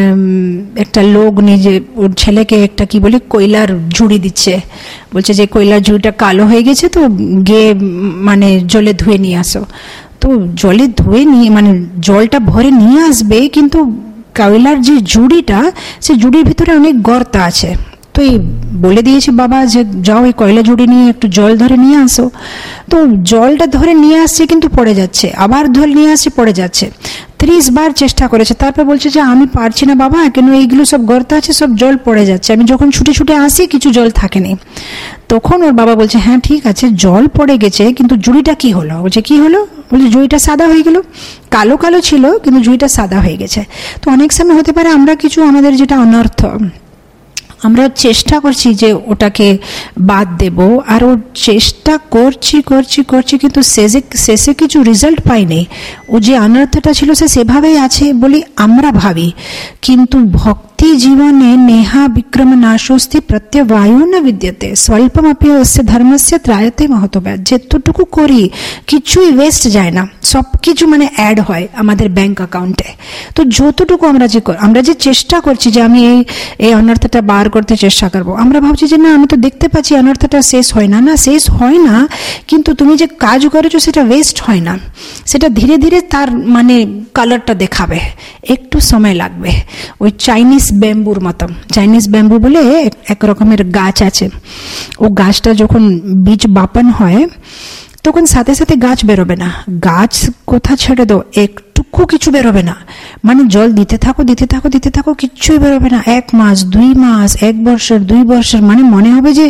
একটা লোক নিজে ওর ছেলেকে একটা কি বলে কয়লার ঝুড়ি দিচ্ছে, বলছে যে কয়লার ঝুড়িটা কালো হয়ে গেছে, তো গিয়ে মানে জলে ধুয়ে নিয়ে আসো। তো জলে ধুয়ে নিয়ে মানে জলটা ভরে নিয়ে আসবে, কিন্তু কয়লার যে ঝুড়িটা, সে ঝুড়ির ভিতরে অনেক গর্ত আছে। তো এই বলে দিয়েছে বাবা যে যাও এই কয়লা ঝুড়ি নিয়ে একটু জল ধরে নিয়ে আসো। তো জলটা ধরে নিয়ে আসছে কিন্তু পড়ে যাচ্ছে, আবার ধরে নিয়ে আসছে পড়ে যাচ্ছে, ত্রিশ বার চেষ্টা করেছে। তারপর বলছে যে আমি পারছি না বাবা, কেন এইগুলো সব গর্ত আছে, সব জল পড়ে যাচ্ছে, আমি যখন ছুটে ছুটে আসি কিছু জল থাকেনি। তখন ওর বাবা বলছে, হ্যাঁ ঠিক আছে, জল পড়ে গেছে, কিন্তু ঝুড়িটা কি হলো? বলছে কি হলো? বলছে ঝুড়িটা সাদা হয়ে গেল, কালো কালো ছিল কিন্তু ঝুড়িটা সাদা হয়ে গেছে। তো অনেক সময় হতে পারে আমরা কিছু আমাদের যেটা অনর্থ, আমরা চেষ্টা করছি যে ওটাকে বাদ দেব, আর ওর চেষ্টা করছি করছি করছি কিন্তু শেষে শেষে কিছু রেজাল্ট পাইনি। ও যে অনর্থটা ছিল সে সেভাবেই আছে বলি আমরা ভাবি, কিন্তু ভক্তি জীবনে নেহা বিক্রম নাশোস্তি প্রত্যবায়ু না বিদ্যতে স্বল্পমপি অস্য ধর্মস্য ত্রায়তে মহতব্যাদ। যেতটুকু করি কিছুই ওয়েস্ট যায় না, সব কিছু মানে অ্যাড হয় আমাদের ব্যাংক অ্যাকাউন্টে। তো যতটুকু আমরা যে আমরা যে চেষ্টা করছি যে আমি এই এই অনর্থটা বার করতে চেষ্টা করবো, আমরা ভাবছি যে না আমি তো দেখতে পাচ্ছি অনর্থটা শেষ হয় না, না শেষ হয় না, কিন্তু তুমি যে কাজ করেছো সেটা ওয়েস্ট হয় না, সেটা ধীরে ধীরে তার মানে কালারটা দেখাবে, একটু সময় লাগবে। ওই চাইনিজ ব্যাম্বুর মতো, চাইনিজ ব্যাম্বু বলে এক রকমের গাছ আছে, ও গাছটা যখন বীজ বাপন হয় তখন সাথে সাথে গাছ বেরোবে না, গাছ কোথা ছেড়ে দো একটুকু কিছু বেরোবে না, মানে জল দিতে থাকো দিতে থাকো দিতে থাকো কিচ্ছুই বেরোবে না, এক মাস দুই মাস এক বছর দুই বছর মানে মনে হবে যে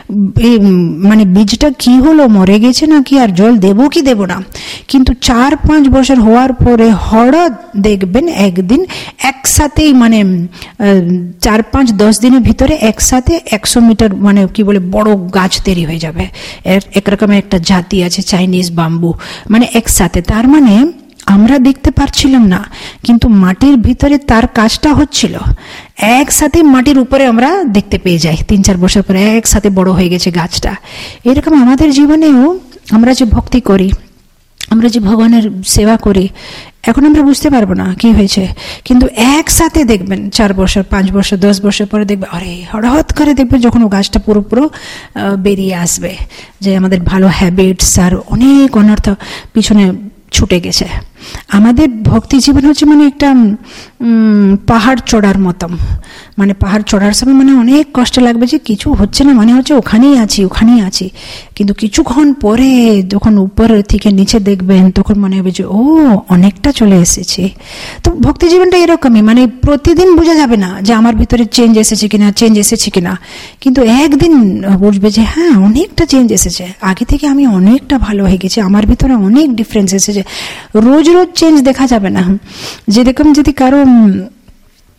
মানে বীজটা কি হলো, মরে গেছে না কি, আর জল দেবো কি দেবো না। কিন্তু চার পাঁচ বছর হওয়ার পরে হঠাৎ দেখবেন একদিন একসাথেই মানে চার পাঁচ দশ দিনের ভিতরে একসাথে একশো মিটার মানে কি বলে বড় গাছ তৈরি হয়ে যাবে। এক রকমের একটা জাতি আছে চাইনিজ বাম্বু, মানে একসাথে। তার মানে আমরা দেখতে পারছিলাম না, কিন্তু মাটির ভিতরে তার কাজটা হচ্ছিল, একসাথে মাটির উপরে আমরা দেখতে পেয়ে যাই, তিন চার বছর পরে একসাথে বড় হয়ে গেছে গাছটা। এরকম আমাদের জীবনেও আমরা যে ভক্তি করি, আমরা যে ভগবানের সেবা করি, এখন আমরা বুঝতে পারবো না কি হয়েছে, কিন্তু একসাথে দেখবেন চার বছর পাঁচ বছর দশ বছর পরে দেখবে আরে হঠাৎ করে দেখবে যখন ও গাছটা পুরো পুরো বেরিয়ে আসবে, যে আমাদের ভালো হ্যাবিটস আর অনেক অনর্থ পিছনে ছুটে গেছে। আমাদের ভক্তি জীবন হচ্ছে মানে একটা পাহাড় চড়ার মতন, মানে পাহাড় চড়ার সময় মানে অনেক কষ্ট লাগবে যে কিছু হচ্ছে না, মানে হচ্ছে ওখানেই আছি ওখানেই আছি, কিন্তু কিছুক্ষণ পরে যখন উপর থেকে নিচে দেখবেন তখন মনে হবে যে ও অনেকটা চলে এসেছে। তো ভক্তি জীবনটা এরকমই, মানে প্রতিদিন বোঝা যাবে না যে আমার ভিতরে চেঞ্জ এসেছে কিনা চেঞ্জ এসেছে কিনা, কিন্তু একদিন বুঝবে যে হ্যাঁ অনেকটা চেঞ্জ এসেছে, আগে থেকে আমি অনেকটা ভালো হয়ে গেছি, আমার ভিতরে অনেক ডিফারেন্স এসেছে। রোজ রোজ চেঞ্জ দেখা যাবে না, যেরকম যদি কারো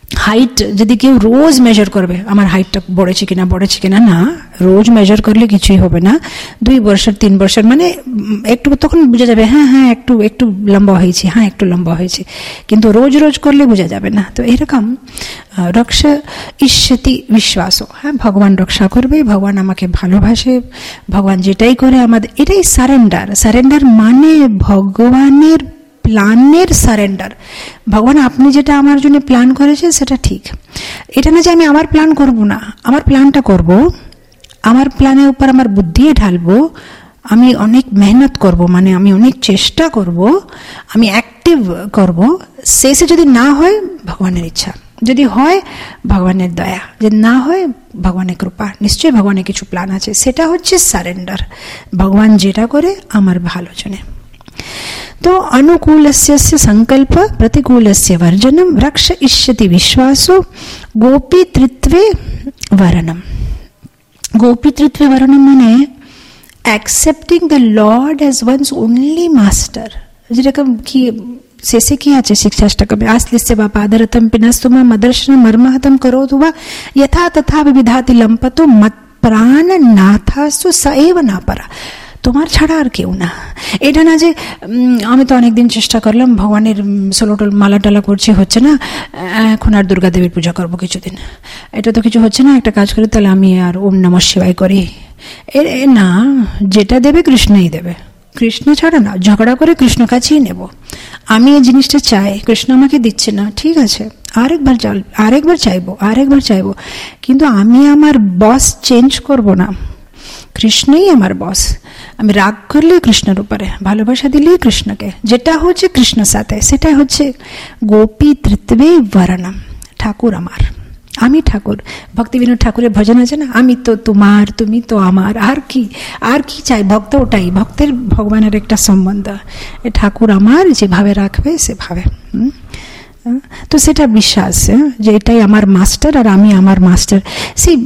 হাইট যদি কেউ রোজ মেজার করবে আমার হাইটটা বড়েছে কিনা বড়েছে কিনা, না, রোজ মেজার করলে কিছুই হবে না। দুই বছর তিন বছর মানে একটু তখন বোঝা যাবে, হ্যাঁ হ্যাঁ একটু একটু লম্বা হয়েছে, হ্যাঁ একটু লম্বা হয়েছে, কিন্তু রোজ রোজ করলে বোঝা যাবে না। তো এরকম রক্ষা ইষ্যতি বিশ্বাস, হ্যাঁ ভগবান রক্ষা করবে, ভগবান আমাকে ভালোবাসে, ভগবান যেটাই করে আমাদের, এটাই সারেন্ডার। সারেন্ডার মানে ভগবানের প্ল্যানের সারেন্ডার। ভগবান আপনি যেটা আমার জন্য প্ল্যান করেছে সেটা ঠিক, এটা না যে আমি আমার প্ল্যান করব না, আমার প্ল্যানটা করব, আমার প্ল্যানের উপর আমার বুদ্ধি ঢালবো, আমি অনেক মেহনত করব, মানে আমি অনেক চেষ্টা করব, আমি অ্যাক্টিভ করব। শেষে যদি না হয় ভগবানের ইচ্ছা, যদি হয় ভগবানের দয়া, যদি না হয় ভগবানের কৃপা, নিশ্চয়ই ভগবানের কিছু প্ল্যান আছে। সেটা হচ্ছে সারেন্ডার। ভগবান যেটা করে আমার ভালো জন্য। तो अनुकूलस्य संकल्प प्रतिकूलस्य वर्जनम रक्ष इष्यति विश्वासो गोपीतृत्वे वरणम। गोपीतृत्वे वरणम माने accepting the Lord as one's only master। যেরকম কি শেষে কি আছে শিক্ষাষ্টকমে, आस्लिस्य वा पादरतं पिनस्तुमा मदर्शनं मर्महतं करोतु वा यथा तथा विविधाति लंपतो मत प्राण नाथास्तु स एव न परा। তোমার ছাড়া আর কেউ না। এটা না যে আমি তো অনেকদিন চেষ্টা করলাম, ভগবানের ষোলোটল মালা টালা করছি, হচ্ছে না, এখন আর দুর্গা দেবীর পূজা করবো কিছুদিন, এটা তো কিছু হচ্ছে না, একটা কাজ করি তাহলে আমি আর ওম নমঃ শিবায় করি। এ না, যেটা দেবে কৃষ্ণই দেবে, কৃষ্ণ ছাড়া না, ঝগড়া করে কৃষ্ণ কাছেই নেব। আমি এই জিনিসটা চাই, কৃষ্ণ আমাকে দিচ্ছে না, ঠিক আছে, আরেকবার চাল আরেকবার চাইবো আরেকবার চাইবো, কিন্তু আমি আমার বস চেঞ্জ করব না, কৃষ্ণই আমার বস। আমি রাগ করলে কৃষ্ণের উপরে, ভালোবাসা দিলে কৃষ্ণকে, যেটা হচ্ছে কৃষ্ণের সাথে, সেটাই হচ্ছে গোপী তৃত্বে বরণম। ঠাকুর আমার, আমি ঠাকুর। ভক্তি বিনোদ ঠাকুরের ভজন আছে না, আমি তো তোমার, তুমি তো আমার, আর কি আর কি চাই? ভক্ত ওটাই, ভক্তের ভগবানের একটা সম্বন্ধ। ঠাকুর আমার, যেভাবে রাখবে সেভাবে। তো সেটা বিশ্বাস যে এটাই আমার মাস্টার আর আমি আমার মাস্টার। সেই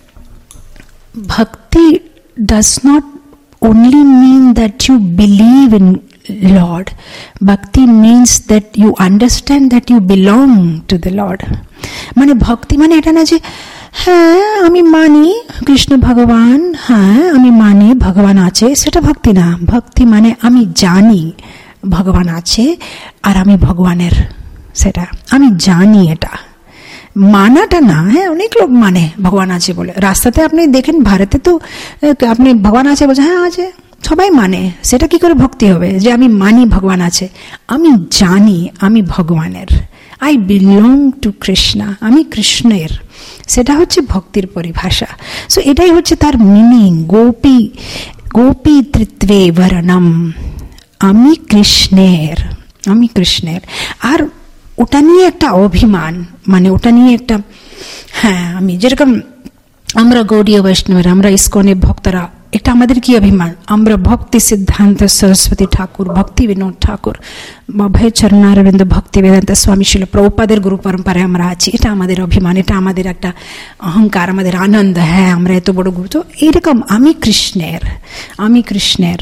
ভক্তি does not only mean that you believe in Lord. Bhakti means that you understand that you belong to the Lord. মানে ভক্তি মানে এটা না যে হ্যাঁ আমি মানি কৃষ্ণ ভগবান, হ্যাঁ আমি মানি ভগবান আছে, সেটা ভক্তি না। ভক্তি মানে আমি জানি ভগবান আছে আর আমি ভগবানের, সেটা আমি জানি। এটা মানাটা না, হ্যাঁ অনেক লোক মানে ভগবান আছে বলে, রাস্তাতে আপনি দেখেন ভারতে তো আপনি ভগবান আছে বলছে, হ্যাঁ আছে, সবাই মানে, সেটা কি করে ভক্তি হবে? যে আমি মানি ভগবান আছে, আমি জানি আমি ভগবানের, আই বিলং টু কৃষ্ণা, আমি কৃষ্ণের, সেটা হচ্ছে ভক্তির পরিভাষা। সো এটাই হচ্ছে তার মিনিং, গোপী গোপী তৃত্বে বরণম, আমি কৃষ্ণের, আমি কৃষ্ণের। আর ওটা নিয়ে একটা অভিমান, মানে ওটা নিয়ে একটা, হ্যাঁ আমি যেরকম আমরা গৌড়ীয় বৈষ্ণবের, আমরা ইস্কনের ভক্তরা, এটা আমাদের কি অভিমান, আমরা ভক্তি সিদ্ধান্ত সরস্বতী ঠাকুর, ভক্তি বিনোদ ঠাকুর, অভয় চরণারবিন্দ ভক্তি বেদান্ত স্বামী শিল প্রভুপাদের গুরু পরম্পরায় আমরা আছি, এটা আমাদের অভিমান, এটা আমাদের একটা অহংকার, আমাদের আনন্দ, হ্যাঁ আমরা এত বড় গুরু। তো এইরকম আমি কৃষ্ণের, আমি কৃষ্ণের।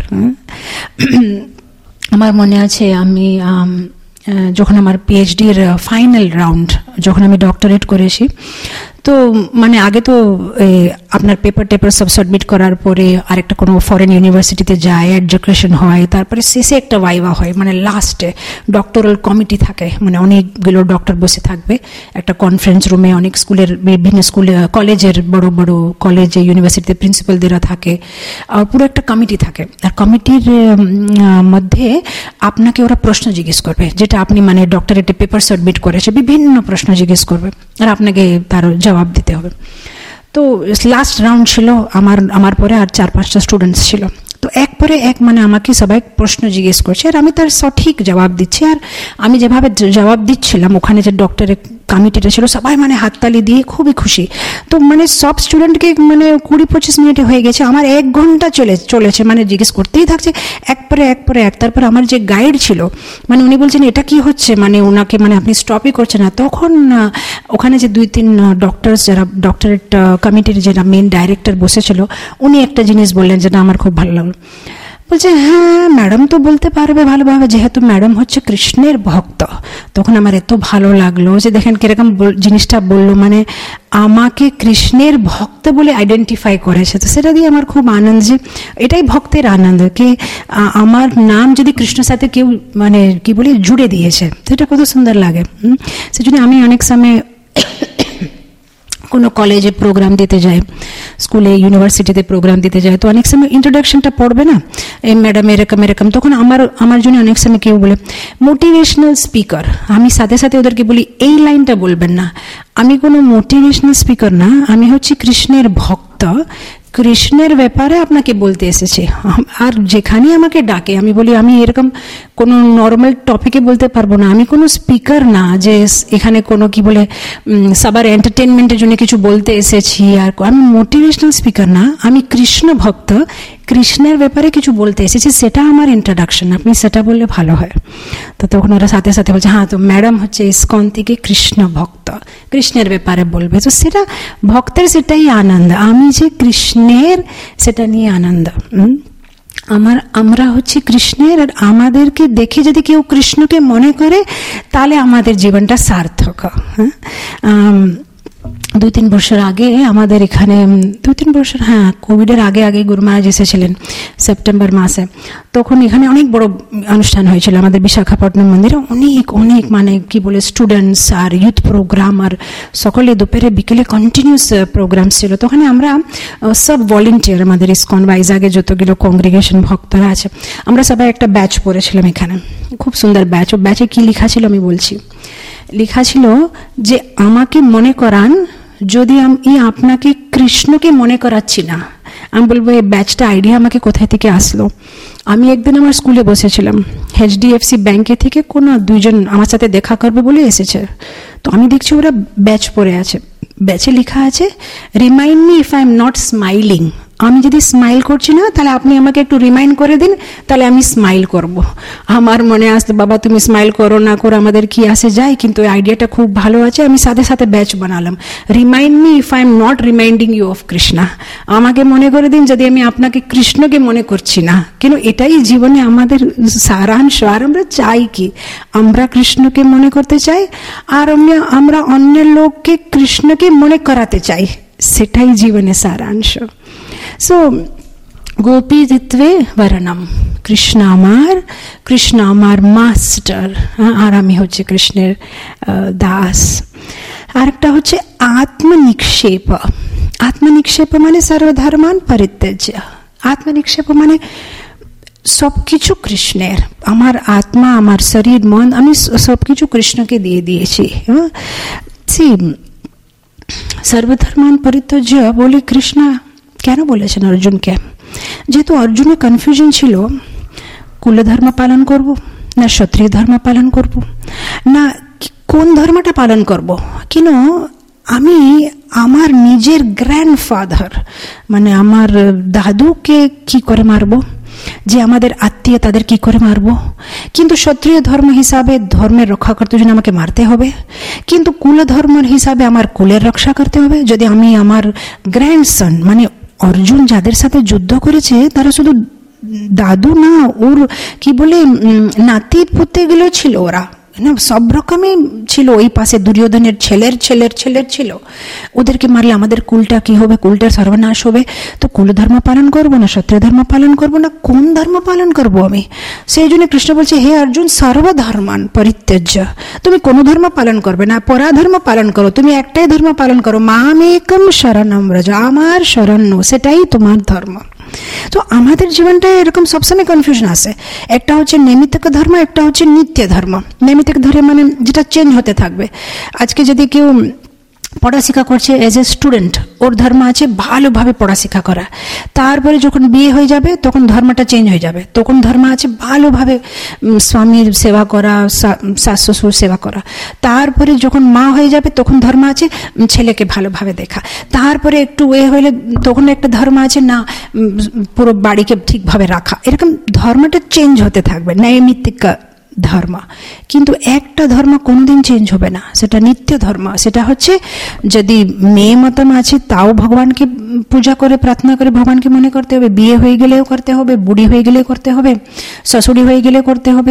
আমার মনে আছে আমি যখন আমার পিএইচডির ফাইনাল রাউন্ড, যখন আমি ডক্টরেট করেছি, তো মানে আগে তো আপনার পেপার টেপার সব সাবমিট করার পরে আরেকটা কোনো ফরেন ইউনিভার্সিটিতে যায়, এডুকেশন হয়, তারপরে শেষে একটা ভাইভা হয়, মানে লাস্টে ডক্টরাল কমিটি থাকে, মানে অনেকগুলো ডক্টর বসে থাকবে একটা কনফারেন্স রুমে, অনেক স্কুলের বিভিন্ন স্কুলে, কলেজের বড় বড় কলেজে ইউনিভার্সিটিতে প্রিন্সিপালদেরা থাকে, আর পুরো একটা কমিটি থাকে। আর কমিটির মধ্যে আপনাকে ওরা প্রশ্ন জিজ্ঞেস করবে, যেটা আপনি মানে ডক্টরেটে পেপার সাবমিট করেছে, বিভিন্ন প্রশ্ন জিজ্ঞেস করবে আর আপনাকে তার জবাব দিতে হবে। তো লাস্ট রাউন্ড ছিল আমার, আমার পরে আর চার পাঁচটা স্টুডেন্টস ছিল। তো এক পরে এক মানে আমাকে সবাই প্রশ্ন জিজ্ঞেস করছে আর আমি তার সঠিক জবাব দিচ্ছি। আর আমি যেভাবে জবাব দিচ্ছিলাম, ওখানে যে ডক্টরের কমিটিটা ছিল সবাই মানে হাততালি দিয়ে খুবই খুশি। তো মানে সব স্টুডেন্টকে মানে কুড়ি পঁচিশ মিনিটে হয়ে গেছে, আমার এক ঘন্টা চলে চলেছে মানে জিজ্ঞেস করতেই থাকছে এক পরে এক পরে এক। তারপর আমার যে গাইড ছিল মানে উনি বলছেন এটা কি হচ্ছে, মানে ওনাকে মানে আপনি স্টপই করছেন না। তখন ওখানে যে দুই তিন ডক্টরস যারা ডক্টরেট কমিটির যারা মেন ডাইরেক্টর বসেছিল, উনি একটা জিনিস বললেন যেটা আমার খুব ভালো লাগলো। বলছে হ্যাঁ ম্যাডাম তো বলতে পারবে ভালোভাবে, যেহেতু ম্যাডাম হচ্ছে কৃষ্ণের ভক্ত। তখন আমার এত ভালো লাগলো যে দেখেন কিরকম জিনিসটা বললো, মানে আমাকে কৃষ্ণের ভক্ত বলে আইডেন্টিফাই করেছে। তো সেটা দিয়ে আমার খুব আনন্দ, যে এটাই ভক্তের আনন্দ, কি আমার নাম যদি কৃষ্ণের সাথে কেউ মানে কি বলে জুড়ে দিয়েছে, সেটা কত সুন্দর লাগে। সেজন্য আমি অনেক সময় কোনো কলেজে প্রোগ্রাম দিতে যায়, স্কুলে ইউনিভার্সিটিতে প্রোগ্রাম দিতে যায়, তো অনেক সময় ইন্ট্রোডাকশনটা পড়বে না, এই ম্যাডাম এরকম এরকম, তখন আমার আমার জন্য অনেক সময় কেউ বলে মোটিভেশনাল স্পিকার, আমি সাথে সাথে ওদেরকে বলি এই লাইনটা বলবেন না, আমি কোনো মোটিভেশনাল স্পিকার না, আমি হচ্ছি কৃষ্ণের ভক্ত, কৃষ্ণের ব্যাপারে আপনাকে বলতে এসেছে। আর যেখানে আমাকে ডাকে আমি বলি আমি এরকম কোনো নর্মাল টপিকে বলতে পারবো না, আমি কোনো স্পিকার না যে এখানে কোনো কি বলে সবার এন্টারটেনমেন্টের জন্য কিছু বলতে এসেছি, আর আমি মোটিভেশনাল স্পিকার না, আমি কৃষ্ণ ভক্ত, কৃষ্ণের ব্যাপারে কিছু বলতে এসেছি, সেটা আমার ইন্ট্রোডাকশন, আপনি সেটা বললে ভালো হয়। তো তখন ওরা সাথে সাথে বলছে হ্যাঁ তো ম্যাডাম হচ্ছে ইসকন থেকে কৃষ্ণ ভক্ত, কৃষ্ণের ব্যাপারে বলবে। তো সেটা ভক্তের সেটাই আনন্দ, আমি যে কৃষ্ণের সেটা নিয়ে আনন্দ। আমার আমরা হচ্ছে কৃষ্ণের, আর আমাদেরকে দেখে যদি কেউ কৃষ্ণকে মনে করে তাহলে আমাদের জীবনটা সার্থক। হ্যাঁ, দুই তিন বছর আগে আমাদের এখানে, দুই তিন বছর হ্যাঁ কোভিডের আগে আগে গুরু মহারাজ এসেছিলেন সেপ্টেম্বর মাসে, তখন এখানে অনেক বড় অনুষ্ঠান হয়েছিল আমাদের বিশাখাপট্টনম মন্দিরে, অনেক অনেক মানে কি বলে স্টুডেন্টস আর ইউথ প্রোগ্রাম, আর সকালে দুপুরে বিকেলে কন্টিনিউস প্রোগ্রাম ছিল। তখন আমরা সব ভলেন্টিয়ার, আমাদের ইসকন ভাইজাগে যতগুলো কংগ্রিগেশন ভক্তরা আছে, আমরা সবাই একটা ব্যাচ পড়েছিলাম এখানে, খুব সুন্দর ব্যাচ। ও ব্যাচে কি লেখা ছিল আমি বলছি, লেখা ছিল যে আমাকে মনে করান যদি আমি আপনাকে কৃষ্ণকে মনে করাচ্ছি না। আমি বলবো এই ব্যাচটা আইডিয়া আমাকে কোথায় থেকে আসলো। আমি একদিন আমার স্কুলে বসেছিলাম, এইচডিএফসি ব্যাংকে থেকে কোনো দুইজন আমার সাথে দেখা করবে বলে এসেছে, তো আমি দেখছি ওরা ব্যাচ পড়ে আছে, ব্যাচে লেখা আছে remind me if I am not smiling. আমি যদি স্মাইল করছি না তাহলে আপনি আমাকে একটু রিমাইন্ড করে দিন, তাহলে আমি স্মাইল করব। আমার মনে আসতো বাবা তুমি স্মাইল করো না করো আমাদের কি আসে যায়, কিন্তু এই আইডিয়াটা খুব ভালো আছে। আমি সাথে সাথে ব্যাচ বানালাম, remind me if I am not reminding you of Krishna. আমাকে মনে করে দিন যদি আমি আপনাকে কৃষ্ণকে মনে করছি না, কিন্তু এটাই জীবনে আমাদের সারাংশ। আর আমরা চাই কি, আমরা কৃষ্ণকে মনে করতে চাই, আর আমরা আমরা অন্য লোককে কৃষ্ণকে মনে করাতে চাই, সেটাই জীবনে সারাংশ। সো গোপী দিত্বে বরণম, কৃষ্ণ আমার, কৃষ্ণ আমার মাস্টার, আর আমি হচ্ছে কৃষ্ণের দাস। আরেকটা হচ্ছে আত্মনিক্ষেপ। আত্মনিক্ষেপ মানে সর্বধর্মান পরিত্যাজ্য। আত্মনিক্ষেপ মানে সবকিছু কৃষ্ণের, আমার আত্মা, আমার শরীর, মন, আমি সবকিছু কৃষ্ণকে দিয়ে দিয়েছি। সর্বধর্মান পরিত্যাজ্য বলে কৃষ্ণ কেন বলেছেন অর্জুনকে? যেহেতু অর্জুনের কনফিউশন ছিল কুলধর্ম পালন করব না ক্ষত্রিয় ধর্ম পালন করব না কোন ধর্মটা পালন করব, কিন্তু আমি আমার নিজের গ্র্যান্ডফাদার মানে আমার দাদুকে কি করে মারবো, যে আমাদের আত্মীয় তাদের কি করে মারবো, কিন্তু ক্ষত্রিয় ধর্ম হিসাবে ধর্মের রক্ষা করতে জন্য আমাকে মারতে হবে, কিন্তু কুল ধর্মের হিসাবে আমার কুলের রক্ষা করতে হবে। যদি আমি আমার গ্র্যান্ডসন মানে অর্জুন যাদের সাথে যুদ্ধ করেছে তারা শুধু দাদু না, ওর কি বলে নাতি পুতেগুলো ছিল, ওরা না সব রকমই ছিল। ওই পাশে দুর্যোধনের ছেলের ছেলের ছেলের ছিল, ওদেরকে মারলে আমাদের কুলটা কি হবে, কুলটার সর্বনাশ হবে। তো কুল ধর্ম পালন করবো না ক্ষত্রিয় ধর্ম পালন করবো না কোন ধর্ম পালন করবো আমি? সেই জন্য কৃষ্ণ বলছে হে অর্জুন সর্বধর্মান পরিত্যাজ্য, তুমি কোনো ধর্ম পালন করবে না, পরাধর্ম পালন করো, তুমি একটাই ধর্ম পালন করো, মামেকম শরণম ব্রজ, আমার শরণ্য, সেটাই তোমার ধর্ম। তো আমাদের জীবনটায় এরকম সবসময় কনফিউশন আসে, একটা হচ্ছে নৈমিত্তিক ধর্ম, একটা হচ্ছে নিত্য ধর্ম। নৈমিত্তিক ধর্ম মানে যেটা চেঞ্জ হতে থাকবে। আজকে যদি কেউ পড়াশিক্ষা করছে এজ এ স্টুডেন্ট, ওর ধর্ম আছে ভালোভাবে পড়াশিক্ষা করা, তারপরে যখন বিয়ে হয়ে যাবে তখন ধর্মটা চেঞ্জ হয়ে যাবে, তখন ধর্ম আছে ভালোভাবে স্বামীর সেবা করা, শাশ শ্বশুর সেবা করা, তারপরে যখন মা হয়ে যাবে তখন ধর্ম আছে ছেলেকে ভালোভাবে দেখা, তারপরে একটু এ হলে তখন একটা ধর্ম আছে না পুরো বাড়িকে ঠিকভাবে রাখা। এরকম ধর্মটা চেঞ্জ হতে থাকবে, নৈমিত্তিক ধর্ম, কিন্তু একটা ধর্ম কোনোদিন চেঞ্জ হবে না, সেটা নিত্য ধর্ম। সেটা হচ্ছে যদি মেয়ে মতম আছে তাও ভগবানকে পূজা করে প্রার্থনা করে ভগবানকে মনে করতে হবে, বিয়ে হয়ে গেলেও করতে হবে, বুড়ি হয়ে গেলেও করতে হবে, শ্বশুরি হয়ে গেলেও করতে হবে।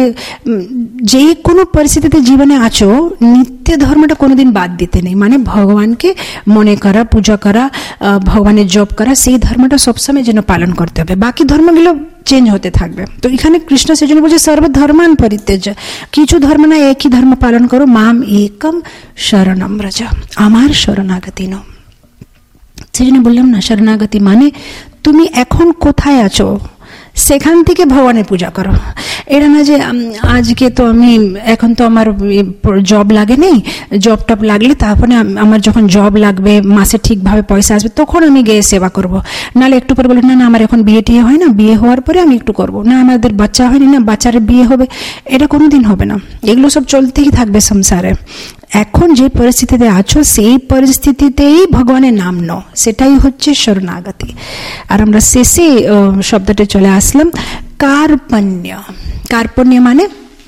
যে কোনো পরিস্থিতিতে জীবনে আছো, নিত্য ধর্মটা কোনোদিন বাদ দিতে নেই। মানে ভগবানকে মনে করা, পূজা করা, ভগবানের জপ করা, সেই ধর্মটা সবসময় যেন পালন করতে হবে। বাকি ধর্মগুলো চেঞ্জ হতে থাকবে। তো এখানে কৃষ্ণ সেজন্য বলছে সর্বধর্মান পরিত্যাজ্য, কিছু ধর্ম না, একই ধর্ম পালন করো। মাম একম শরণম ব্রজ, আমার শরণাগতি নাও। সেজন্য বললাম না, শরণাগতি মানে তুমি এখন কোথায় আছো সেখান থেকে ভগবানের পূজা করো। এটা না যে আজকে তো আমি এখন তো আমার জব লাগে নেই, জব টপ লাগলে তারপরে আমার যখন জব লাগবে, মাসে ঠিকভাবে পয়সা আসবে, তখন আমি গিয়ে সেবা করব। নাহলে একটু পরে বলে না না আমার এখন বিয়ে টিয়ে হয় না, বিয়ে হওয়ার পরে আমি একটু করব, না আমাদের বাচ্চা হয়নি না বাচ্চার বিয়ে হবে, এটা কোনোদিন হবে না। এগুলো সব চলতেই থাকবে সংসারে। এখন যে পরিস্থিতিতে আছো সেই পরিস্থিতিতেই ভগবানের নাম নাও, সেটাই হচ্ছে শরণাগতি। আর আমরা শেষে শব্দটা চলে আসলাম কার্পণ্য। কার্পণ্য মানে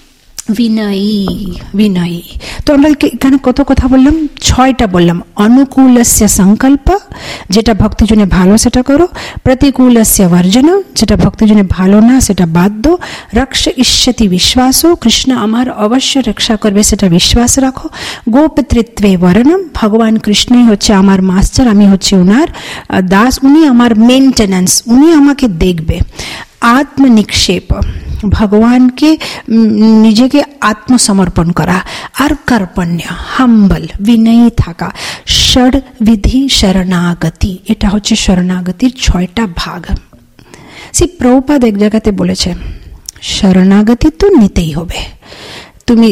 বিনয়ী, বিনয়ী। তো আমরা এখানে কত কথা বললাম, ছয়টা বললাম। অনুকূলস্য সংকল্প, যেটা ভক্তজনে ভালো সেটা করো। প্রতিকূলস্য বর্জন, যেটা ভক্তজনে ভালো না সেটা বাদ দো। রক্ষ ইষ্যতি বিশ্বাস, কৃষ্ণ আমার অবশ্য রক্ষা করবে সেটা বিশ্বাস রাখো। গোপতৃত্বে বর্ণম, ভগবান কৃষ্ণই হচ্ছে আমার মাস্টার, আমি হচ্ছে ওনার দাস, উনি আমার মেনটেন্যান্স, উনি আমাকে দেখবে। আত্মনিক্ষেপ, ভগবানকে নিজেকে আত্মসমর্পণ করা। আর কার্পণ্য, হাম্বল, বিনয়ী থাকা। ষড় বিধি শরণাগতি, এটা হচ্ছে শরণাগতির ছয়টা ভাগ। শ্রী প্রভুপাদ এক জায়গাতে বলেছে শরণাগতি তো নিতেই হবে। তুমি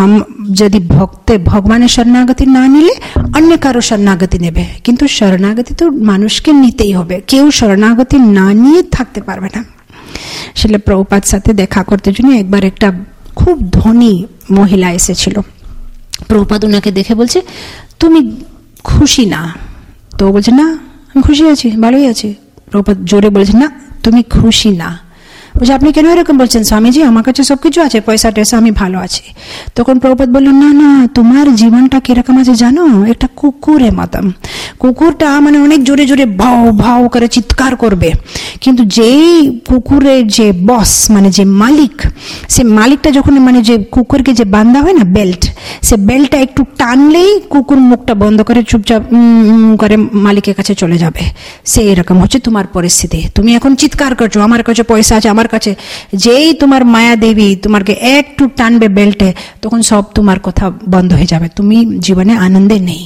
যদি ভক্তে ভগবানের শরণাগতি না নিলে অন্য কারো শরণাগতি নেবে, কিন্তু শরণাগতি তো মানুষকে নিতেই হবে। কেউ শরণাগতি না নিয়ে থাকতে পারবে না। শিলা প্রভুপাদ সাথে দেখা করতে জন্য একবার একটা খুব ধনী মহিলা এসেছিল। প্রভুপাদ ওনাকে দেখে বলছে তুমি খুশি না? তো বলছে না আমি খুশি আছি, ভালোই আছি। প্রভুপাদ জোরে বলছে না তুমি খুশি না। বলছে আপনি কেন এরকম বলছেন স্বামীজি, আমার কাছে সবকিছু আছে, পয়সা টয়সা, আমি ভালো আছি। তখন প্রভুপাদ বললেন না না, তোমার জীবনটা কিরকম আছে জানো, একটা কুকুরের মতন। কুকুরটা মানে অনেক জোরে জোরে ভাও ভাও করে চিৎকার করবে, কিন্তু যেই কুকুরের যে বস মানে যে মালিক, সে মালিকটা যখন মানে যে কুকুরকে যে বান্ধা হয় না বেল্ট, সে বেল্টটা একটু টানলেই কুকুর মুখটা বন্ধ করে চুপচাপ করে মালিকের কাছে চলে যাবে। সে এরকম হচ্ছে তোমার পরিস্থিতি। তুমি এখন চিৎকার করছো আমার কাছে পয়সা আছে, আমার কাছে, যেই তোমার মায়া দেবী তোমাকে একটু টানবে বেল্টে, তখন সব তোমার কথা বন্ধ হয়ে যাবে, তুমি জীবনে আনন্দে নেই।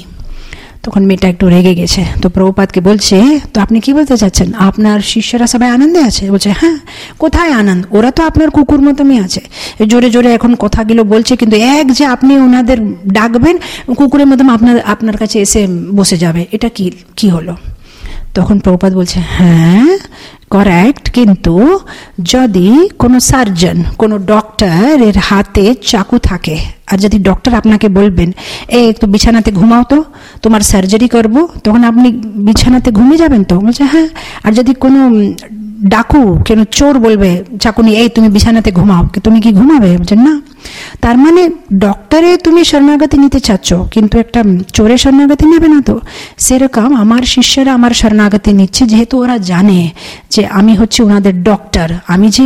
তখন মেয়েটা একটু রেগে গেছে। তো প্রভুপাদকে বলছে তো আপনি কি বলতে চাচ্ছেন, আপনার শিষ্যরা সবাই আনন্দে আছে? বলছে হ্যাঁ। কোথায় আনন্দ, ওরা তো আপনার কুকুর মতনই আছে, জোরে জোরে এখন কথাগুলো বলছে, কিন্তু এক যে আপনি ওনাদের ডাকবেন কুকুরের মতন আপনার আপনার কাছে এসে বসে যাবে, এটা কি কি হলো? তখন প্রভুপাদ বলছে হ্যাঁ করেক্ট, কিন্তু যদি কোনো সার্জন কোনো ডক্টর এর হাতে চাকু থাকে, আর যদি ডক্টর আপনাকে বলবেন এই একটু বিছানাতে ঘুমাও তো তোমার সার্জারি করব, তখন আপনি বিছানাতে ঘুমিয়ে যাবেন তো? বলছে হ্যাঁ। আর যদি কোনো ডাকু কেন চোর বলবে চাকুনি এই তুমি বিছানাতে ঘুমাও, তুমি কি ঘুমাবে? বলছে না। তার মানে ডক্টরে তুমি শরণাগতি নিতে চাচ্ছ, কিন্তু একটা চোরের শরণাগতি নেবে না তো। সেরকম আমার শিষ্যরা আমার শরণাগতি নিচ্ছে, যেহেতু ওরা জানে যে আমি হচ্ছে ওনাদের ডক্টর, আমি যে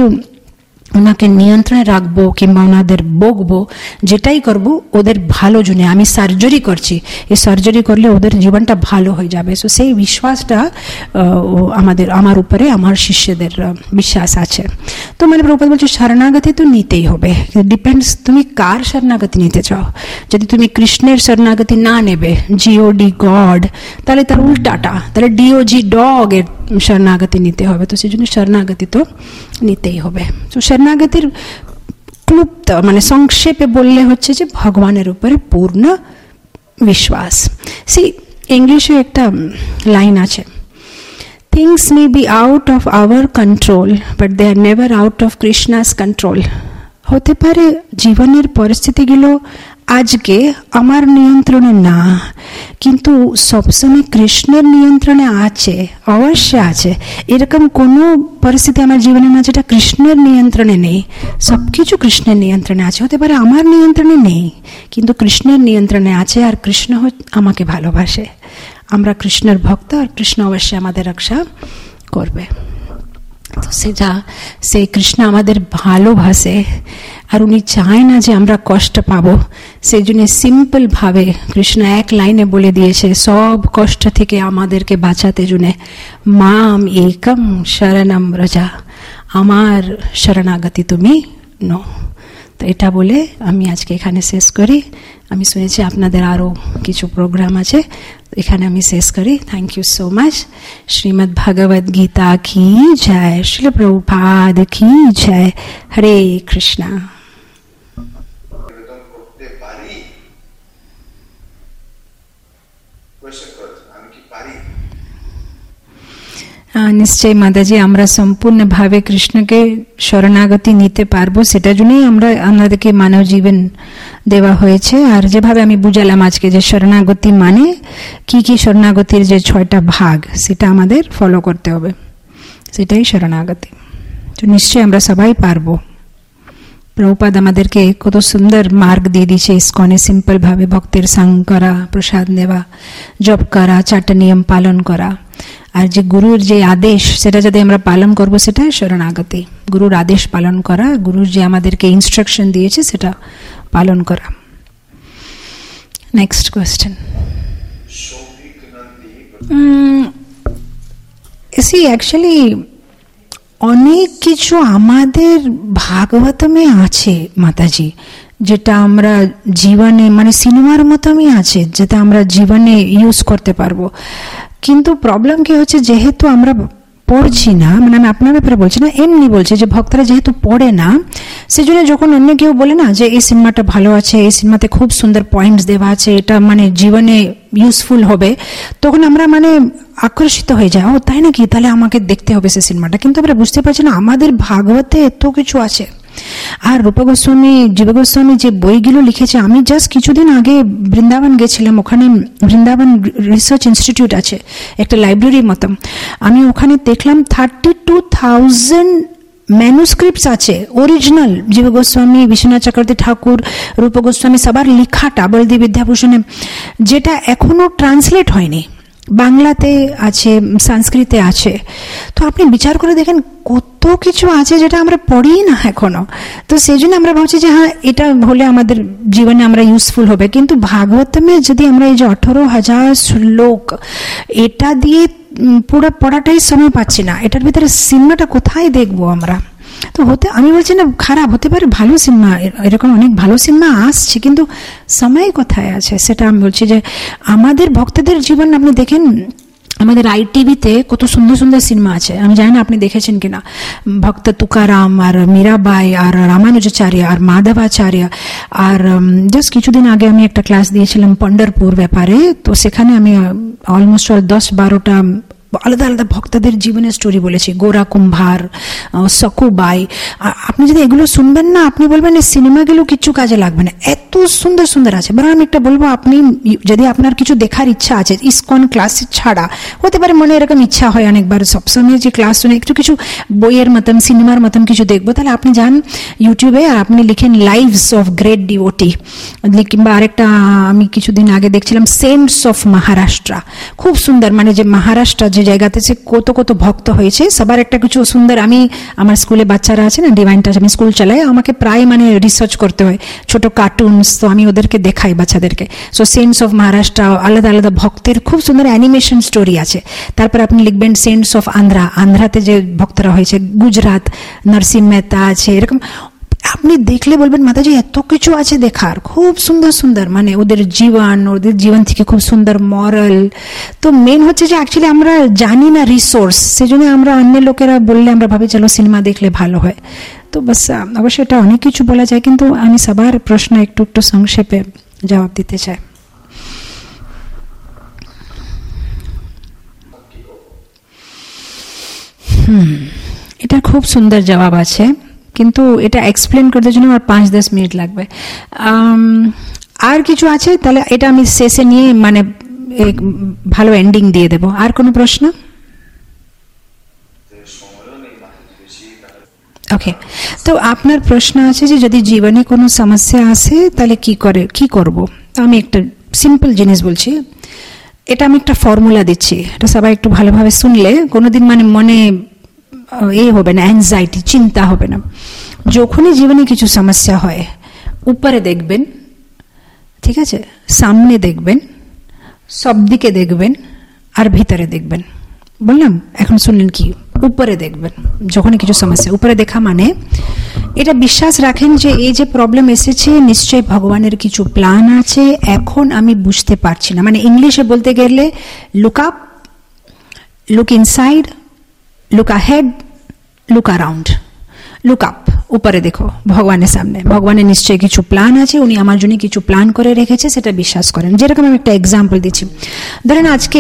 ওনাকে নিয়ন্ত্রণে রাখবো কিংবা ওনাদের বকবো, যেটাই করব ওদের ভালো জন্য। আমি সার্জারি করছি, এই সার্জারি করলে ওদের জীবনটা ভালো হয়ে যাবে। সো সেই বিশ্বাসটা আমাদের আমার উপরে আমার শিষ্যদের বিশ্বাস আছে। তো মানে প্রভুপাদ বলছে শরণাগতি তো নিতেই হবে, ডিপেন্ডস তুমি কার শরণাগতি নিতে চাও। যদি তুমি কৃষ্ণের শরণাগতি না নেবে, জিওডি গড, তাহলে তার উল্টাটা, তাহলে ডিওজি ডগ এর শরণাগতি নিতে হবে। তো সেই জন্য শরণাগতি তো নিতেই হবে। তো শরণাগতির ক্লুপ্ত মানে সংক্ষেপে বললে হচ্ছে যে ভগবানের উপরে পূর্ণ বিশ্বাস। সি ইংলিশে একটা লাইন আছে, things may be out of our control but they are never out of Krishna's control. হতে পারে জীবনের পরিস্থিতিগুলো আজকে আমার নিয়ন্ত্রণে না, কিন্তু সবসময় কৃষ্ণের নিয়ন্ত্রণে আছে, অবশ্যই আছে। এরকম কোনো পরিস্থিতি আমার জীবনে না যেটা কৃষ্ণের নিয়ন্ত্রণে নেই। সব কিছু কৃষ্ণের নিয়ন্ত্রণে আছে। হতে পারে আমার নিয়ন্ত্রণে নেই, কিন্তু কৃষ্ণের নিয়ন্ত্রণে আছে, আর কৃষ্ণ আমাকে ভালোবাসে। আমরা কৃষ্ণের ভক্ত, আর কৃষ্ণ অবশ্যই আমাদের রক্ষা করবে। তো সেটা সেই কৃষ্ণ আমাদের ভালোবাসে, আর উনি চায় না যে আমরা কষ্ট পাবো। সেই জন্য সিম্পল ভাবে কৃষ্ণ এক লাইনে বলে দিয়েছে সব কষ্ট থেকে আমাদেরকে বাঁচাতে জন্য, মাম একম শরণম ব্রজা, আমার শরণাগতি তুমি নো। তো এটা বলে আমি আজকে এখানে শেষ করি। আমি শুনেছি আপনাদের আরও কিছু প্রোগ্রাম আছে, এখানে আমি শেষ করি। Thank you so much. Shrimad Bhagavad Gita কি জয়, শ্রীল প্রভুপাদ কি জয়। হরে কৃষ্ণা। নিশ্চয় মাতাজি, আমরা সম্পূর্ণভাবে কৃষ্ণকে শরণাগতি নিতে পারবো, সেটার জন্যই আমরা আমাদেরকে মানব জীবন দেওয়া হয়েছে। আর যেভাবে আমি বুঝালাম আজকে যে শরণাগতি মানে কি কি, শরণাগতির যে ছয়টা ভাগ সেটা আমাদের ফলো করতে হবে, সেটাই শরণাগতি। তো নিশ্চয়ই আমরা সবাই পারবো। প্রভুপাদ আমাদেরকে কত সুন্দর মার্গ দিয়ে দিয়েছে ইসকনে, সিম্পল ভাবে ভক্তের সঙ্গ করা, প্রসাদ নেওয়া, জপ করা, চারটা নিয়ম পালন করা, আর যে গুরুর যে আদেশ সেটা যদি আমরা পালন করবো সেটাই শরণাগতি। গুরুর আদেশ পালন করা, গুরুর যে আমাদেরকে ইনস্ট্রাকশন দিয়েছে সেটা পালন করা। Next question. এসি অ্যাকচুয়ালি অনেক কিছু আমাদের ভাগবতমে আছে মাতাজি, যেটা আমরা জীবনে মানে সিনেমার মতনই আছে, যেটা আমরা জীবনে ইউজ করতে পারবো। কিন্তু প্রবলেম কি হচ্ছে, যেহেতু আমরা পড়ছি না, মানে আমি আপনার ব্যাপারে বলছি না, এমনি বলছি যে ভক্তরা যেহেতু পড়ে না, সেজন্য যখন অন্য কেউ বলে না যে এই সিনেমাটা ভালো আছে, এই সিনেমাতে খুব সুন্দর পয়েন্টস দেওয়া আছে, এটা মানে জীবনে ইউজফুল হবে, তখন আমরা মানে আকর্ষিত হয়ে যায়, ও তাই নাকি, তাহলে আমাকে দেখতে হবে সে সিনেমাটা। কিন্তু আমরা বুঝতে পারছি না আমাদের ভাগবতে এত কিছু আছে। আর রূপ গোস্বামী, জীব গোস্বামী যে বইগুলো লিখেছে, আমি জাস্ট কিছুদিন আগে বৃন্দাবন গেছিলাম, ওখানে বৃন্দাবন রিসার্চ ইনস্টিটিউট আছে, একটা লাইব্রেরির মতো। আমি ওখানে দেখলাম থার্টি টু থাউজেন্ড ম্যানুস্ক্রিপ্টস আছে অরিজিনাল, জীব গোস্বামী, বিশ্বনাথ চক্রবর্তী ঠাকুর, রূপ গোস্বামী সবার লেখাটা, বলদেব বিদ্যাভূষণে, যেটা এখনো ট্রান্সলেট হয়নি, বাংলাতে আছে, সংস্কৃতে আছে। তো আপনি বিচার করে দেখেন কত কিছু আছে যেটা আমরা পড়ি না এখনো। তো সেই জন্য আমরা ভাবছি যে হ্যাঁ এটা হলে আমাদের জীবনে আমরা ইউজফুল হবে। কিন্তু ভাগবতমে যদি আমরা এই যে আঠারো হাজার শ্লোক, এটা দিয়ে পুরো পড়াটাই সময় পাচ্ছি না, এটার ভিতরে সিনেমাটা কোথায় দেখবো আমরা? তো হতে আমি বলছি না খারাপ, হতে পারে ভালো সিনেমা, এরকম অনেক ভালো সিনেমা আসছে, কিন্তু সময় কোথায় আছে সেটা আমি বলছি। যে আমাদের ভক্তদের জীবন আপনি দেখেন, আমাদের আই টিভিতে কত সুন্দর সুন্দর সিনেমা আছে, আমি জানি না আপনি দেখেছেন কিনা। ভক্ত তুকারাম, আর মীরাবাই, আর রামানুজাচার্য, আর মাধবাচার্য। আর জাস্ট কিছুদিন আগে আমি একটা ক্লাস দিয়েছিলাম পন্ডরপুর ব্যাপারে, তো সেখানে আমি অলমোস্ট অল দশ বারোটা আলাদা আলাদা ভক্তদের জীবনের স্টোরি বলেছি। গোরা কুম্ভার, সকুবাই, আপনি যদি এগুলো শুনবেন না, আপনি বলবেন এই সিনেমাগুলো কিছু কাজে লাগবে না, এত সুন্দর সুন্দর আছে। বরং আমি একটা বলবো, আপনি যদি আপনার কিছু দেখার ইচ্ছা আছে, ইসকন ক্লাস ছাড়া, হতে পারে মনে এরকম ইচ্ছা হয় অনেকবার সবসময় যে ক্লাস শুনে একটু কিছু বইয়ের মতন, সিনেমার মতন কিছু দেখবো, তাহলে আপনি যান ইউটিউবে আর আপনি লিখেন লাইভস অফ গ্রেট ডিভোটি, কিংবা আরেকটা আমি কিছুদিন আগে দেখছিলাম সেন্টস অফ মহারাষ্ট্র, খুব সুন্দর, মানে যে মহারাষ্ট্র যে জায়গাতে সে কত কত ভক্ত হয়েছে, সবার একটা কিছু সুন্দর। আমি আমার স্কুলে বাচ্চারা আছে না, ডিভাইন টাচ, আমি স্কুল চালাই, আমাকে প্রায় মানে রিসার্চ করতে হয় ছোট কার্টুনস, তো আমি ওদেরকে দেখাই বাচ্চাদেরকে। সো সেন্টস অফ মহারাষ্ট্র, আলাদা আলাদা ভক্তের খুব সুন্দর অ্যানিমেশন স্টোরি আছে। তারপর আপনি লিখবেন সেন্টস অফ আন্ধ্রা, আন্ধ্রাতে যে ভক্তরা হয়েছে, গুজরাট নরসিংহ মেহতা আছে, এরকম আপনি দেখলে বলবেন মাতাজি এত কিছু আছে দেখার, খুব সুন্দর সুন্দর, মানে ওদের জীবন, ওদের জীবন থেকে খুব সুন্দর মরাল। তো মেন হচ্ছে যে অ্যাকচুয়ালি আমরা জানি না রিসোর্স, সেজন্য আমরা অন্য লোকেরা বললে আমরা ভাবি চলো সিনেমা দেখলে ভালো হয়। তো বাস অবশ্যই এটা অনেক কিছু বলা যায়, কিন্তু আমি সবার প্রশ্ন একটু একটু সংক্ষেপে জবাব দিতে চাই। হুম এটা খুব সুন্দর জবাব আছে, কিন্তু এটা এক্সপ্লেন করতে জন্য আমার পাঁচ দশ মিনিট লাগবে। আর কিছু আছে? তাহলে এটা আমি শেষে নিয়ে মানে ভালো এন্ডিং দিয়ে দেব। আর কোনো প্রশ্ন? ওকে, তো আপনার প্রশ্ন আছে যে যদি জীবনে কোনো সমস্যা আসে তাহলে কি করে কি করব। তো আমি একটা সিম্পল জিনিস বলছি, এটা আমি একটা ফর্মুলা দিচ্ছি, এটা সবাই একটু ভালোভাবে শুনলে কোনোদিন মানে মনে এই হবে না, অ্যাংজাইটি, চিন্তা হবে না। যখনই জীবনে কিছু সমস্যা হয়, উপরে দেখবেন, ঠিক আছে, সামনে দেখবেন, সব দিকে দেখবেন, আর ভিতরে দেখবেন। বললাম, এখন শুনলেন কি? উপরে দেখবেন। যখনই কিছু সমস্যা, উপরে দেখা মানে এটা বিশ্বাস রাখেন যে এই যে প্রবলেম এসেছে নিশ্চয়ই ভগবানের কিছু প্ল্যান আছে, এখন আমি বুঝতে পারছি না। মানে ইংলিশে বলতে গেলে look up, look inside, look ahead, look around. Look up, উপরে দেখো ভগবানের সামনে, ভগবানের নিশ্চয়ই কিছু প্ল্যান আছে, উনি আমার জন্য কিছু প্ল্যান করে রেখেছে, সেটা বিশ্বাস করেন। যেরকম আমি একটা এক্সাম্পল দিচ্ছি, ধরেন আজকে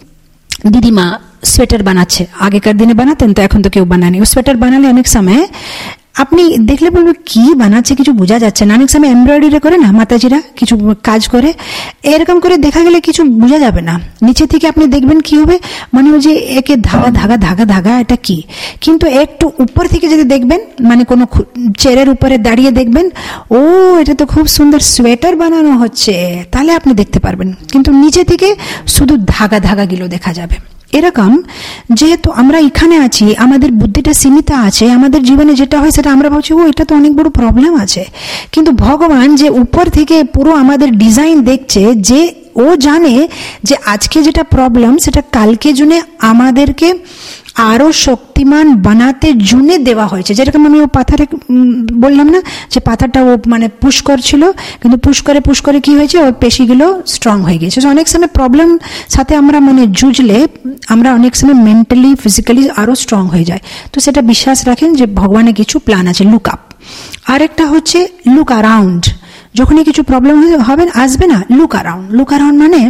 দিদিমা সোয়েটার বানাচ্ছে, আগেকার দিনে বানাতেন তো এখন তো কেউ বানায়নি। ও সোয়েটার বানালে অনেক সময় আপনি দেখলে বলবেন কি বানাচ্ছে, কিছু বোঝা যাচ্ছে না। অনেক সময় এমব্রয়ডারি করে না মাতাজিরা কিছু কাজ করে, এরকম করে দেখা গেলে কিছু বোঝা যাবে না। নিচে থেকে আপনি দেখবেন কি হবে, মানে যে একে ধাগা ধাগা ধাগা ধাগা এটা কি। কিন্তু একটু উপর থেকে যদি দেখবেন, মানে কোনো চেয়ারের উপরে দাঁড়িয়ে দেখবেন, ও এটা তো খুব সুন্দর সোয়েটার বানানো হচ্ছে, তাহলে আপনি দেখতে পারবেন। কিন্তু নিচে থেকে শুধু ধাগা ধাগাগুলো দেখা যাবে। এরকম যেহেতু আমরা এখানে আছি, আমাদের বুদ্ধিটা সীমিত আছে, আমাদের জীবনে যেটা হয় সেটা আমরা ভাবছি ও এটা তো অনেক বড় প্রবলেম আছে। কিন্তু ভগবান যে উপর থেকে পুরো আমাদের ডিজাইন দেখছে, যে ও জানে যে আজকে যেটা প্রবলেম সেটা কালকে জন্য আমাদেরকে আরো শক্তিমান বানাতে জুনে দেওয়া হয়েছে। যেরকম আমি ও পাথরে বললাম না যে পাথরটা ও মানে পুশ করছিল, কিন্তু পুশ করে পুশ করে কি হয়েছে, ওর পেশিগুলো স্ট্রং হয়ে গেছে। অনেক সময় প্রবলেম সাথে আমরা মানে জুঝলে আমরা অনেক সময় মেন্টালি ফিজিক্যালি আরো স্ট্রং হয়ে যায়। তো সেটা বিশ্বাস রাখেন যে ভগবানের কিছু প্ল্যান আছে। Look up. আরেকটা হচ্ছে লুক অ্যারাউন্ড। যখনই কিছু প্রবলেম হবে আসবে না, লুক অ্যারাউন্ড। লুক অ্যারাউন্ড মানে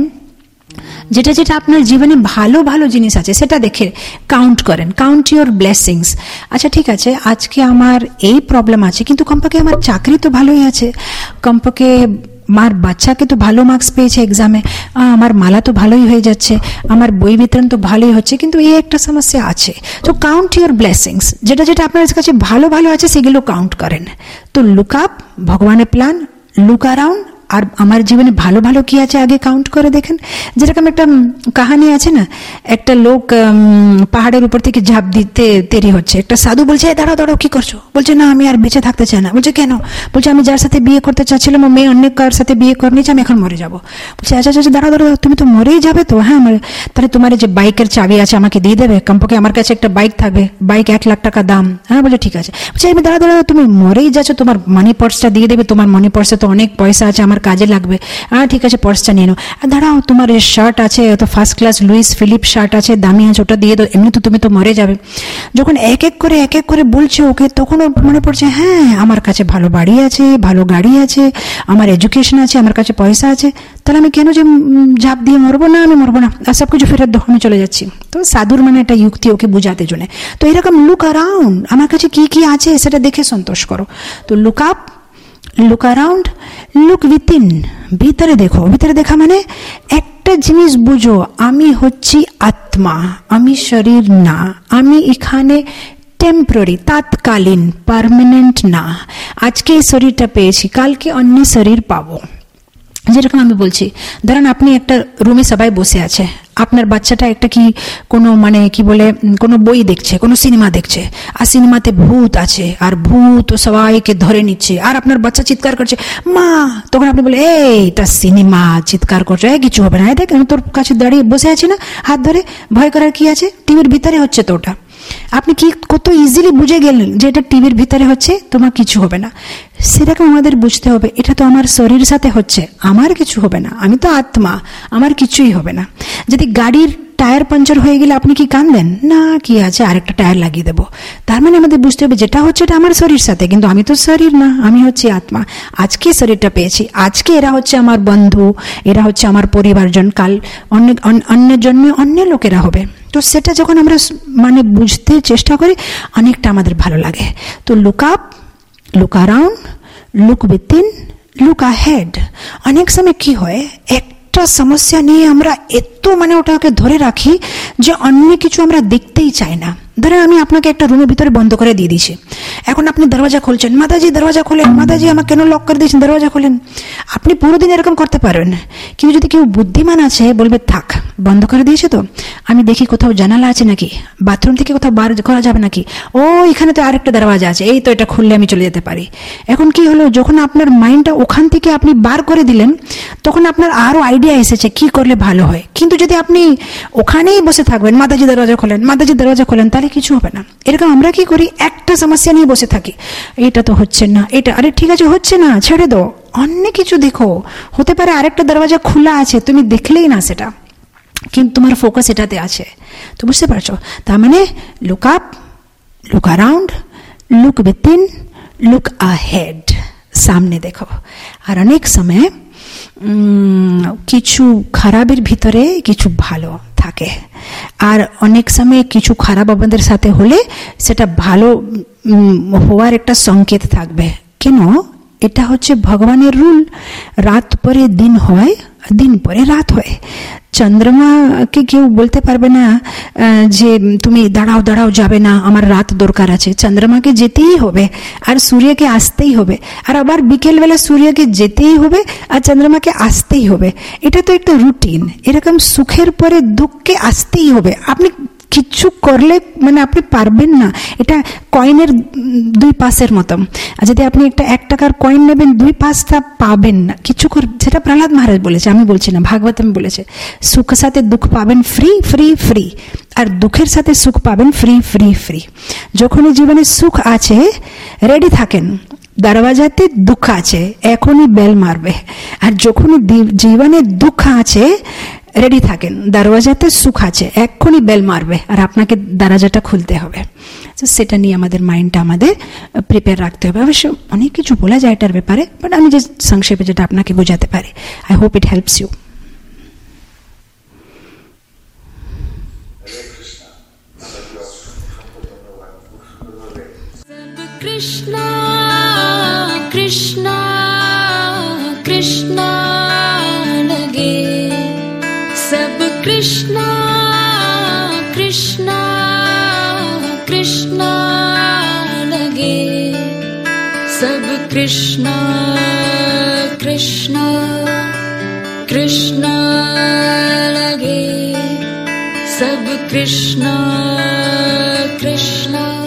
যেটা যেটা আপনার জীবনে ভালো ভালো জিনিস আছে সেটা দেখে কাউন্ট করেন, কাউন্ট ইউর ব্লেসিংস। আচ্ছা ঠিক আছে, আজকে আমার এই প্রবলেম আছে, কিন্তু কমপক্ষে আমার চাকরি তো ভালোই আছে, কমপক্ষে আমার বাচ্চাকে তো ভালো মার্কস পেয়েছে এক্সামে, আমার মালা তো ভালোই হয়ে যাচ্ছে, আমার বই বিতরণ তো ভালোই হচ্ছে, কিন্তু এই একটা সমস্যা আছে। তো কাউন্ট ইউর ব্লেসিংস, যেটা যেটা আপনার কাছে ভালো ভালো আছে সেগুলো কাউন্ট করেন। তো লুক আপ, ভগবানের প্ল্যান, লুক অ্যারাউন্ড, আর আমার জীবনে ভালো ভালো কি আছে আগে কাউন্ট করে দেখেন। যেরকম একটা কাহানি আছে না, একটা লোক পাহাড়ের উপর থেকে ঝাঁপ দিতে দেরি হচ্ছে, একটা সাধু বলছে দাঁড়াও দাঁড়াও কি করছো, বলছে না আমি আর বেঁচে থাকতে চাই না। বলছে কেন? বলছে আমি যার সাথে বিয়ে করতে চাচ্ছিলাম ও মেয়ে অন্য কার সাথে বিয়ে করে নিয়েছে, আমি এখন মরে যাবো। বলছে আচ্ছা আচ্ছা দাঁড়াও দাঁড়াও, তুমি তো মরেই যাবে তো, হ্যাঁ তাহলে তোমার যে বাইকের চাবি আছে আমাকে দিয়ে দেবে, কমপক্ষে আমার কাছে একটা বাইক থাকবে, বাইক এক লাখ টাকা দাম। হ্যাঁ বলছে ঠিক আছে। বলছে আমি দাঁড়া দাঁড়া, তুমি মরেই যাচ্ছ, তোমার মানি পার্সটা দিয়ে দেবে, তোমার মানি পার্সে তো অনেক পয়সা আছে, আমার কাজে লাগবে। হ্যাঁ ঠিক আছে, পার্সটা নিয়ে নাও। দাঁড়াও, তোমার শার্ট আছে, তো first class Louis Philippe shirt আছে, দামি আছে, ওটা দিয়ে দাও, এমনি তো তুমি তো মরে যাবে। যখন এক এক করে এক এক করে বলছে ওকে, তখন ওর মনে পড়ছে হ্যাঁ আমার কাছে ভালো বাড়ি আছে, ভালো গাড়ি আছে, আমার এডুকেশন আছে, আমার কাছে পয়সা আছে, তাহলে আমি কেন যে ঝাঁপ দিয়ে মরবো না, আমি মরবো না, আর সব কিছু ফেরত দাও, আমি চলে যাচ্ছি। তো সাধুর মানে একটা যুক্তি ওকে বুঝাতে জন্য। তো এরকম লুক অ্যারাউন্ড, আমার কাছে কি কি আছে সেটা দেখে সন্তোষ করো। তো look up, look around, look within, ভিতরে দেখো। ভিতরে দেখা মানে একটা জিনিস বুঝো, আমি হচ্ছি আত্মা, আমি শরীর না, আমি এখানে টেম্পোরারি, তাৎকালীন, পার্মানেন্ট না। আজকে এই শরীরটা পেয়েছি, কালকে অন্য শরীর পাবো। যেরকম আমি বলছি, ধরেন আপনি একটা রুমে সবাই বসে আছে, আপনার বাচ্চাটা একটা কি কোনো মানে কি বলে কোনো বই দেখছে, কোনো সিনেমা দেখছে, আর সিনেমাতে ভূত আছে, আর ভূত সবাইকে ধরে নিচ্ছে, আর আপনার বাচ্চা চিৎকার করছে মা, তখন আপনি বলে এইটা সিনেমা, চিৎকার করছে, এই কিছু হবে না, দেখ আমি তোর কাছে দাঁড়িয়ে বসে আছি না, হাত ধরে, ভয় করার কি আছে, টিভির ভিতরে হচ্ছে তো ওটা। আপনি কি কত ইজিলি বুঝে গেলেন যে এটা টিভির ভিতরে হচ্ছে, তোমার কিছু হবে না। সেরকম আমাদের বুঝতে হবে এটা তো আমার শরীর সাথে হচ্ছে, আমার কিছু হবে না, আমি তো আত্মা, আমার কিছুই হবে না। যদি গাড়ির টায়ার পাঞ্চার হয়ে গেলে আপনি কি কাঁদেন না, কি আছে আরেকটা টায়ার লাগিয়ে দেবো। তার মানে আমাদের বুঝতে হবে যেটা হচ্ছে এটা আমার শরীর সাথে, কিন্তু আমি তো শরীর না, আমি হচ্ছে আত্মা। আজকে শরীরটা পেয়েছি, আজকে এরা হচ্ছে আমার বন্ধু, এরা হচ্ছে আমার পরিবারজন, কাল অন্য অন্য জন্মে অন্য লোকেরা হবে। তো সেটা যখন আমরা মানে বুঝতে চেষ্টা করি অনেকটা আমাদের ভালো লাগে। তো look up, look around, look within, look ahead. অনেক সময় কি হয়, একটা সমস্যা নিয়ে আমরা এত মানে ওটাকে ধরে রাখি যে অন্য কিছু আমরা দেখতেই চাই না। ধরেন আমি আপনাকে একটা রুমের ভিতরে বন্ধ করে দিয়ে দিয়েছি, এখন আপনি দরওয়াজা খুলছেন, মাতাজি দরওয়াজা খোলেন, মাতাজি আমাকে কেন লক করে দিয়েছেন, দরওয়াজা খোলেন। আপনি পুরো দিন এরকম করতে পারবেন। কিন্তু যদি কেউ বুদ্ধিমান আছে বলবে থাক বন্ধ করে দিয়েছে তো, আমি দেখি কোথাও জানালা আছে নাকি, বাথরুম থেকে কোথাও বার করা যাবে নাকি, ও এখানে তো আরেকটা দরওয়াজা আছে, এই তো এটা খুললে আমি চলে যেতে পারি। এখন কি হলো, যখন আপনার মাইন্ডটা ওখান থেকে আপনি বার করে দিলেন, তখন আপনার আরো আইডিয়া এসেছে কি করলে ভালো হয়। কিন্তু যদি আপনি ওখানেই বসে থাকবেন, মাতাজি দরওয়াজা খোলেন, মাতাজি দরওয়াজা খোলেন, তাহলে কিছু হবে না। এরকম আমরা কি করি, একটা সমস্যা নিয়ে বসে থাকি, এটা তো হচ্ছে না, এটা আরে ঠিক আছে হচ্ছে না, ছেড়ে দাও, অন্য কিছু দেখো, হতে পারে আরেকটা দরওয়াজা খোলা আছে, তুমি দেখলেই না সেটা, কিন্তু তোমার ফোকাস এটাতে আছে। তো বুঝতে পারছো, তার মানে look up, look around, look within, look ahead, সামনে দেখো। আর অনেক সময় কিছু খারাপের ভিতরে কিছু ভালো থাকে, আর অনেক সময় কিছু খারাপ আমাদের সাথে হলে সেটা ভালো হওয়ার একটা সংকেত থাকবে। কেন? এটা হচ্ছে ভগবানের রুল। রাত পরে দিন হয়, দিন পরে রাত হয়। চন্দ্রমাকে কেউ বলতে পারবে না যে তুমি দাঁড়াও দাঁড়াও যাবে না, আমার রাত দরকার আছে। চন্দ্রমাকে যেতেই হবে আর সূর্যকে আসতেই হবে, আর আবার বিকেলবেলা সূর্যকে যেতেই হবে আর চন্দ্রমাকে আসতেই হবে। এটা তো একটা রুটিন। এরকম সুখের পরে দুঃখকে আসতেই হবে। আপনি কিছু করলে মানে আপনি পারবেন না। এটা কয়েনের দুই পাশের মতন। আর যদি আপনি একটা এক টাকার কয়েন নেবেন, দুই পাশটা পাবেন না কিছু করে। সেটা প্রহ্লাদ মহারাজ বলেছে, আমি বলছি না, ভাগবতম বলেছে। সুখের সাথে দুঃখ পাবেন ফ্রি ফ্রি ফ্রি, আর দুঃখের সাথে সুখ পাবেন ফ্রি ফ্রি ফ্রি। যখনই জীবনে সুখ আছে রেডি থাকেন, দরওয়াজাতে দুঃখ আছে এখনই বেল মারবে। আর যখনই জীবনে দুঃখ আছে রেডি থাকেন, দরওয়াজাতে সুখ আছে এক্ষুনি বেল মারবে, আর আপনাকে দরজাটা খুলতে হবে। তো সেটা নিয়ে আমাদের মাইন্ডটা আমাদের প্রিপেয়ার রাখতে হবে। অবশ্য অনেক কিছু বলা যায় এটার ব্যাপারে, বাট আমি যে সংক্ষেপে যেটা আপনাকে বোঝাতে পারি, I hope it helps you. Krishna Krishna Krishna লগে, সব কৃষ্ণা কৃষ্ণা কৃষ্ণা লগে, সব কৃষ্ণা কৃষ্ণা কৃষ্ণা লগে, সব কৃষ্ণা কৃষ্ণা